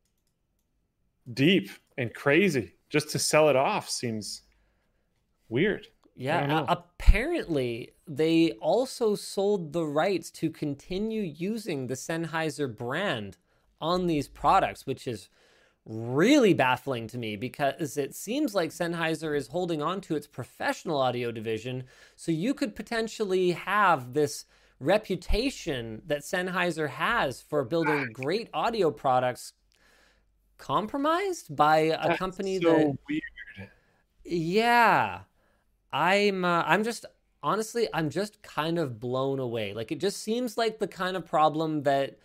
deep and crazy. Just to sell it off seems weird. Yeah, apparently they also sold the rights to continue using the Sennheiser brand on these products, which is really baffling to me because it seems like Sennheiser is holding on to its professional audio division. So you could potentially have this reputation that Sennheiser has for building great audio products compromised by a company that weird. Yeah. I'm just kind of blown away. Like it just seems like the kind of problem that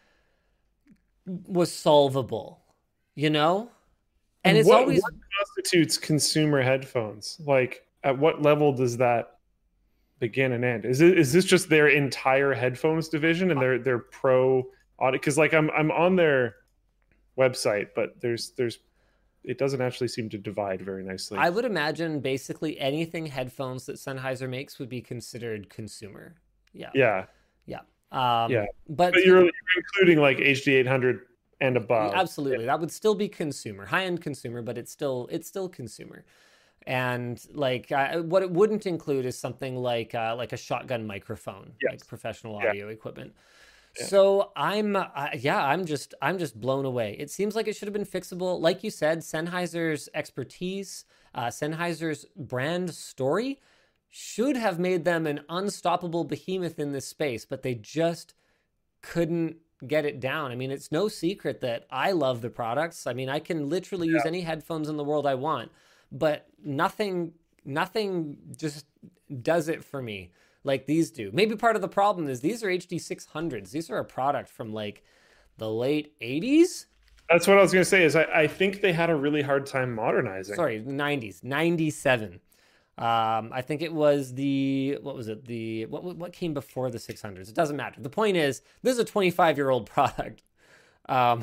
was solvable. And it's always what constitutes consumer headphones. Like at what level does that begin and end? Is this just their entire headphones division and their pro audio? Because like I'm on their website, but there's it doesn't actually seem to divide very nicely. I would imagine basically anything headphones that Sennheiser makes would be considered consumer. Yeah. But you're including like HD 800 and above. Absolutely. That would still be consumer, high-end consumer, but it's still consumer. And like what it wouldn't include is something like a shotgun microphone, like professional audio equipment. Yeah. So I'm just blown away. It seems like it should have been fixable. Like you said, Sennheiser's expertise, Sennheiser's brand story should have made them an unstoppable behemoth in this space, but they just couldn't get it down. I mean, it's no secret that I love the products. I mean, I can literally use any headphones in the world I want, but nothing just does it for me like these do. Maybe part of the problem is these are HD 600s. These are a product from like the late 80s. That's what I was going to say is I think they had a really hard time modernizing. Sorry, 90s, 97. I think it was what came before the 600s? It doesn't matter. The point is, this is a 25-year-old product. And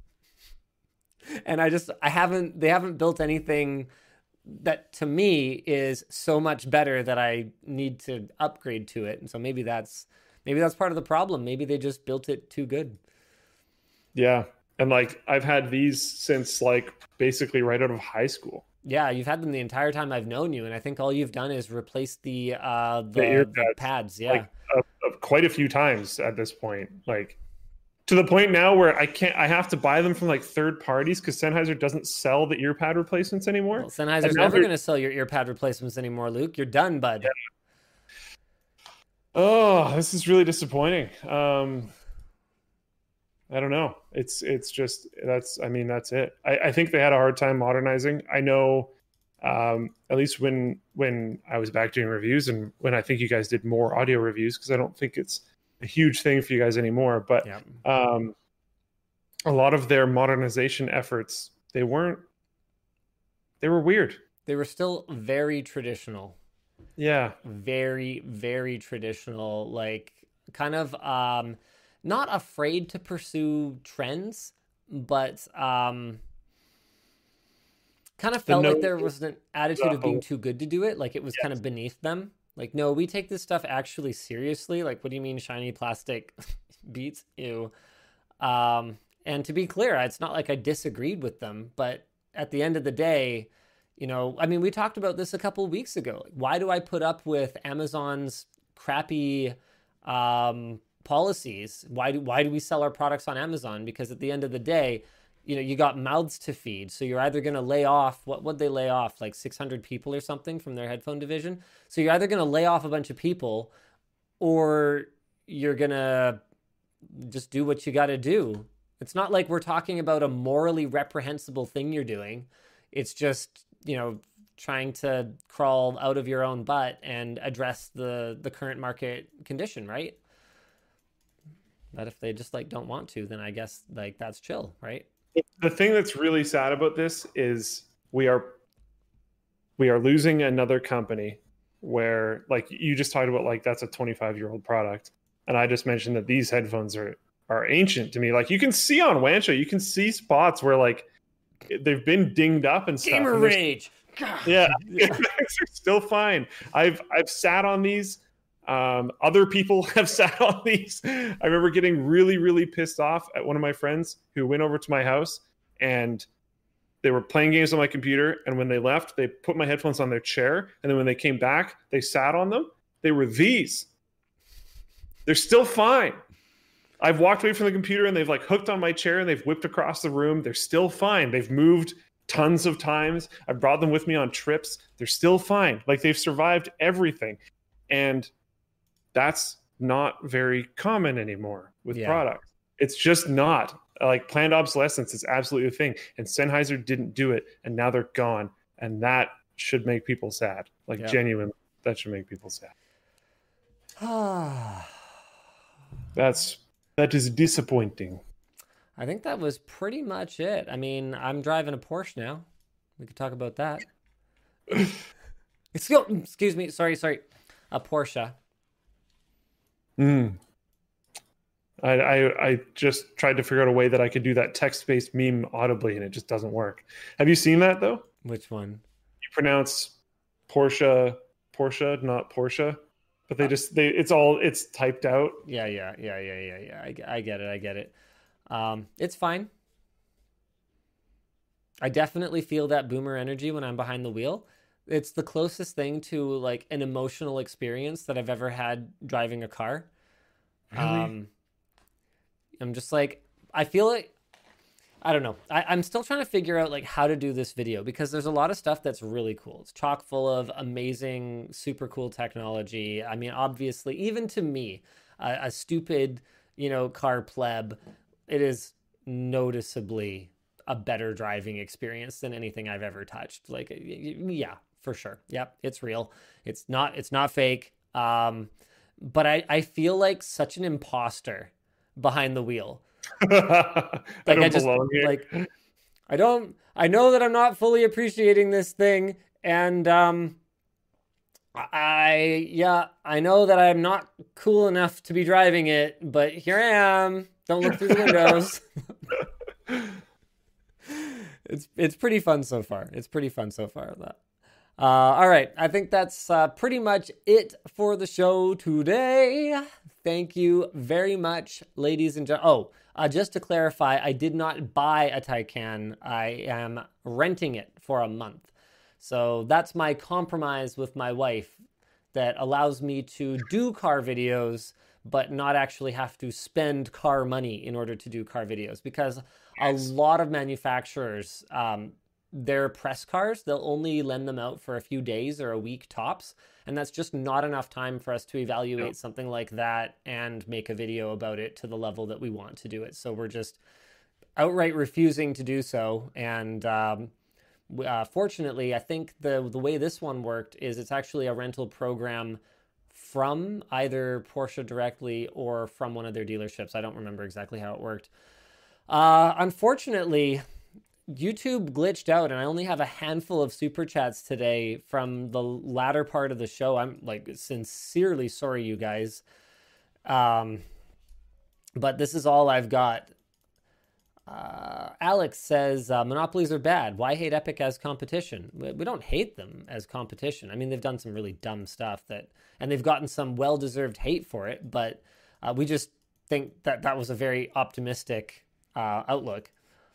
they haven't built anything that to me is so much better that I need to upgrade to it. And so maybe that's part of the problem. Maybe they just built it too good. Yeah. And like, I've had these since like basically right out of high school. Yeah, you've had them the entire time I've known you, and I think all you've done is replace the pads. Yeah, like, quite a few times at this point. Like to the point now where I have to buy them from like third parties because Sennheiser doesn't sell the ear pad replacements anymore. Well, Sennheiser's never going to sell your ear pad replacements anymore, Luke. You're done, bud. Yeah. Oh, this is really disappointing. I don't know. It's just that's it. I think they had a hard time modernizing. I know, at least when I was back doing reviews and when I think you guys did more audio reviews, because I don't think it's a huge thing for you guys anymore. But a lot of their modernization efforts, they weren't They were weird. They were still very traditional. Yeah. Very, very traditional, like kind of not afraid to pursue trends, but kind of The felt like nose there was an attitude of up. being too good to do it. Like it was kind Yes. of beneath them. Like, no, we take this stuff actually seriously. Like, what do you mean shiny plastic beats? Ew. And to be clear, it's not like I disagreed with them, but at the end of the day, you know, I mean, we talked about this a couple of weeks ago. Why do I put up with Amazon's crappy policies? Why do we sell our products on Amazon? Because at the end of the day, you know, you got mouths to feed. So you're either going to lay off, what would they lay off? Like 600 people or something from their headphone division. So you're either going to lay off a bunch of people or you're going to just do what you got to do. It's not like we're talking about a morally reprehensible thing you're doing. It's just, you know, trying to crawl out of your own butt and address the current market condition, right? But if they just like don't want to, then I guess like that's chill, right? The thing that's really sad about this is we are losing another company where, like you just talked about, like that's a 25-year-old product, and I just mentioned that these headphones are ancient to me. Like you can see on Wancho, you can see spots where like they've been dinged up and stuff. Gamer and rage. Yeah, they're still fine. I've sat on these. Other people have sat on these. I remember getting really, really pissed off at one of my friends who went over to my house and they were playing games on my computer. And when they left, they put my headphones on their chair. And then when they came back, they sat on them. They were these. They're still fine. I've walked away from the computer and they've like hooked on my chair and they've whipped across the room. They're still fine. They've moved tons of times. I've brought them with me on trips. They're still fine. Like they've survived everything. And that's not very common anymore with products. It's just not. Like planned obsolescence is absolutely a thing. And Sennheiser didn't do it, and now they're gone. And that should make people sad. Like genuinely, that should make people sad. That is disappointing. I think that was pretty much it. I mean, I'm driving a Porsche now. We could talk about that. Excuse me. Sorry. A Porsche. I just tried to figure out a way that I could do that text-based meme audibly, and it just doesn't work. Have you seen that though? Which one? You pronounce Porsche, not Porsche, but it's typed out. Yeah. I get it. It's fine. I definitely feel that boomer energy when I'm behind the wheel. It's the closest thing to like an emotional experience that I've ever had driving a car. Really? I'm just like, I feel like, I don't know. I'm still trying to figure out like how to do this video because there's a lot of stuff that's really cool. It's chock full of amazing, super cool technology. I mean, obviously, even to me, a stupid, you know, car pleb, it is noticeably a better driving experience than anything I've ever touched. Like, yeah, for sure. Yep, it's real. It's not fake. But I feel like such an imposter behind the wheel. Like I know that I'm not fully appreciating this thing, and I know that I'm not cool enough to be driving it, but here I am. Don't look through the windows. It's pretty fun so far. All right. I think that's pretty much it for the show today. Thank you very much, ladies and gentlemen. Just to clarify, I did not buy a Taycan. I am renting it for a month. So that's my compromise with my wife that allows me to do car videos, but not actually have to spend car money in order to do car videos. Because a lot of manufacturers, their press cars, they'll only lend them out for a few days or a week tops. And that's just not enough time for us to evaluate something like that and make a video about it to the level that we want to do it. So we're just outright refusing to do so. And fortunately, I think the way this one worked is it's actually a rental program from either Porsche directly or from one of their dealerships. I don't remember exactly how it worked. Unfortunately, YouTube glitched out and I only have a handful of super chats today from the latter part of the show. I'm like sincerely sorry, you guys. But this is all I've got. Alex says, monopolies are bad. Why hate Epic as competition? We don't hate them as competition. I mean, they've done some really dumb stuff and they've gotten some well-deserved hate for it, but we just think that was a very optimistic outlook.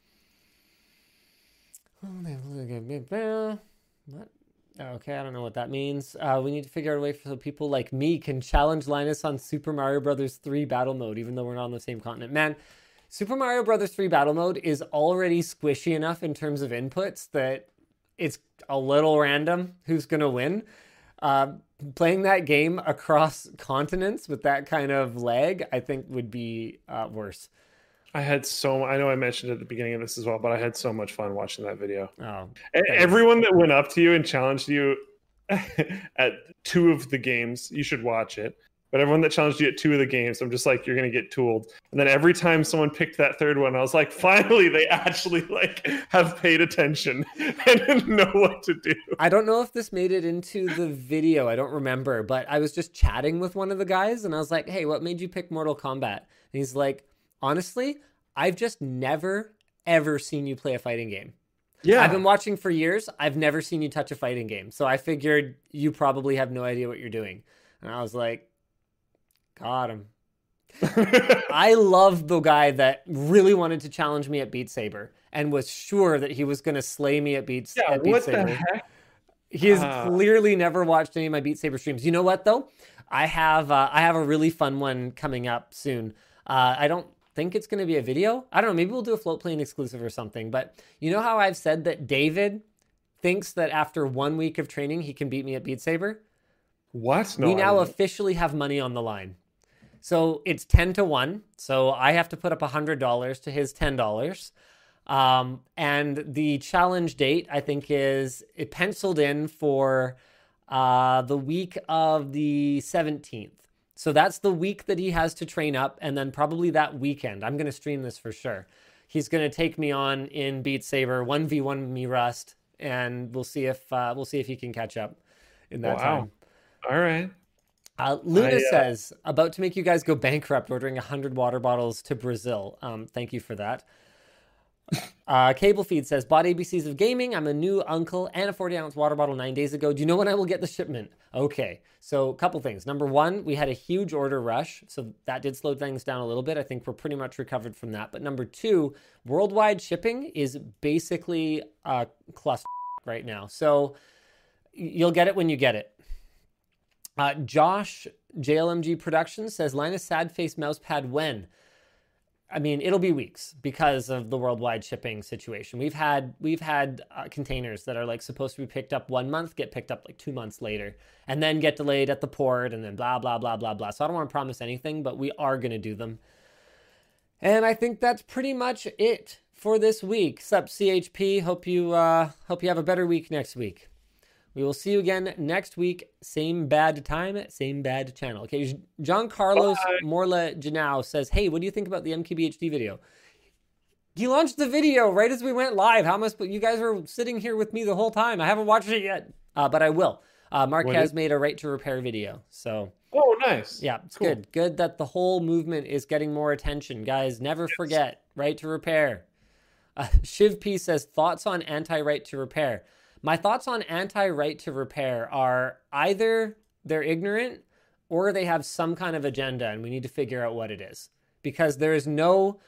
What? Okay, I don't know what that means. We need to figure out a way so people like me can challenge Linus on Super Mario Brothers 3 battle mode, even though we're not on the same continent. Man, Super Mario Brothers 3 battle mode is already squishy enough in terms of inputs that it's a little random who's going to win. Playing that game across continents with that kind of lag, I think would be worse. I know I mentioned at the beginning of this as well, but I had so much fun watching that video. Oh, everyone that went up to you and challenged you at 2 of the games, you should watch it. But everyone that challenged you at 2 of the games, I'm just like, you're going to get tooled. And then every time someone picked that 3rd one, I was like, finally, they actually like have paid attention and know what to do. I don't know if this made it into the video. I don't remember, but I was just chatting with one of the guys and I was like, hey, what made you pick Mortal Kombat? And he's like, honestly, I've just never, ever seen you play a fighting game. Yeah. I've been watching for years. I've never seen you touch a fighting game. So I figured you probably have no idea what you're doing. And I was like, got him. I love the guy that really wanted to challenge me at Beat Saber and was sure that he was going to slay me at Beat Saber. What the heck? He has clearly never watched any of my Beat Saber streams. You know what, though? I have a really fun one coming up soon. I don't think it's going to be a video. I don't know. Maybe we'll do a Float Plane exclusive or something. But you know how I've said that David thinks that after 1 week of training, he can beat me at Beat Saber? What? No, we now officially have money on the line. So it's 10-1. So I have to put up $100 to his $10. And the challenge date, I think, is it penciled in for the week of the 17th. So that's the week that he has to train up, and then probably that weekend. I'm going to stream this for sure. He's going to take me on in Beat Saber, 1v1 me Rust, and we'll see if he can catch up in that time. All right. Luna says, about to make you guys go bankrupt ordering 100 water bottles to Brazil. Thank you for that. Cable Feed says, bought ABCs of Gaming. I'm a new uncle and a 40-ounce water bottle 9 days ago. Do you know when I will get the shipment? Okay, so a couple things. Number one, we had a huge order rush, so that did slow things down a little bit. I think we're pretty much recovered from that. But number two, worldwide shipping is basically a cluster right now. So you'll get it when you get it. Josh, JLMG Productions, says, Linus Sad Face Mousepad when? I mean, it'll be weeks because of the worldwide shipping situation. We've had containers that are like supposed to be picked up 1 month, get picked up like 2 months later, and then get delayed at the port, and then blah, blah, blah, blah, blah. So I don't want to promise anything, but we are going to do them. And I think that's pretty much it for this week. Sup, CHP. Hope you have a better week next week. We will see you again next week. Same bad time, same bad channel. Okay, John Carlos Morla Janao says, hey, what do you think about the MKBHD video? He launched the video right as we went live. You guys were sitting here with me the whole time. I haven't watched it yet, but I will. Mark has made a right to repair video. So. Oh, nice. Yeah, it's cool. Good that the whole movement is getting more attention. Guys, never forget, right to repair. Shiv P says, thoughts on anti-right to repair. My thoughts on anti-right to repair are either they're ignorant or they have some kind of agenda and we need to figure out what it is. Because there's no,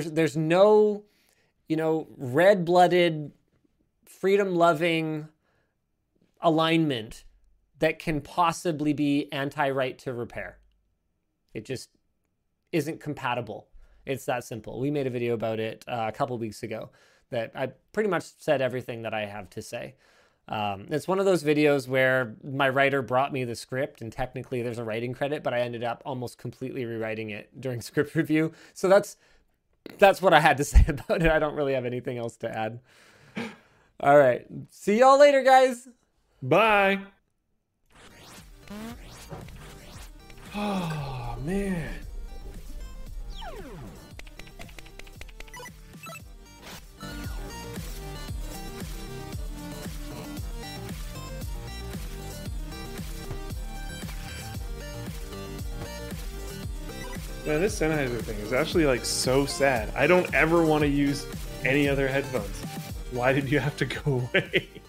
red-blooded, freedom-loving alignment that can possibly be anti-right to repair. It just isn't compatible. It's that simple. We made a video about it a couple weeks ago that I pretty much said everything that I have to say. It's one of those videos where my writer brought me the script and technically there's a writing credit, but I ended up almost completely rewriting it during script review. So that's what I had to say about it. I don't really have anything else to add. All right. See y'all later, guys. Bye. Oh, man. Man, this Sennheiser thing is actually like so sad. I don't ever want to use any other headphones. Why did you have to go away?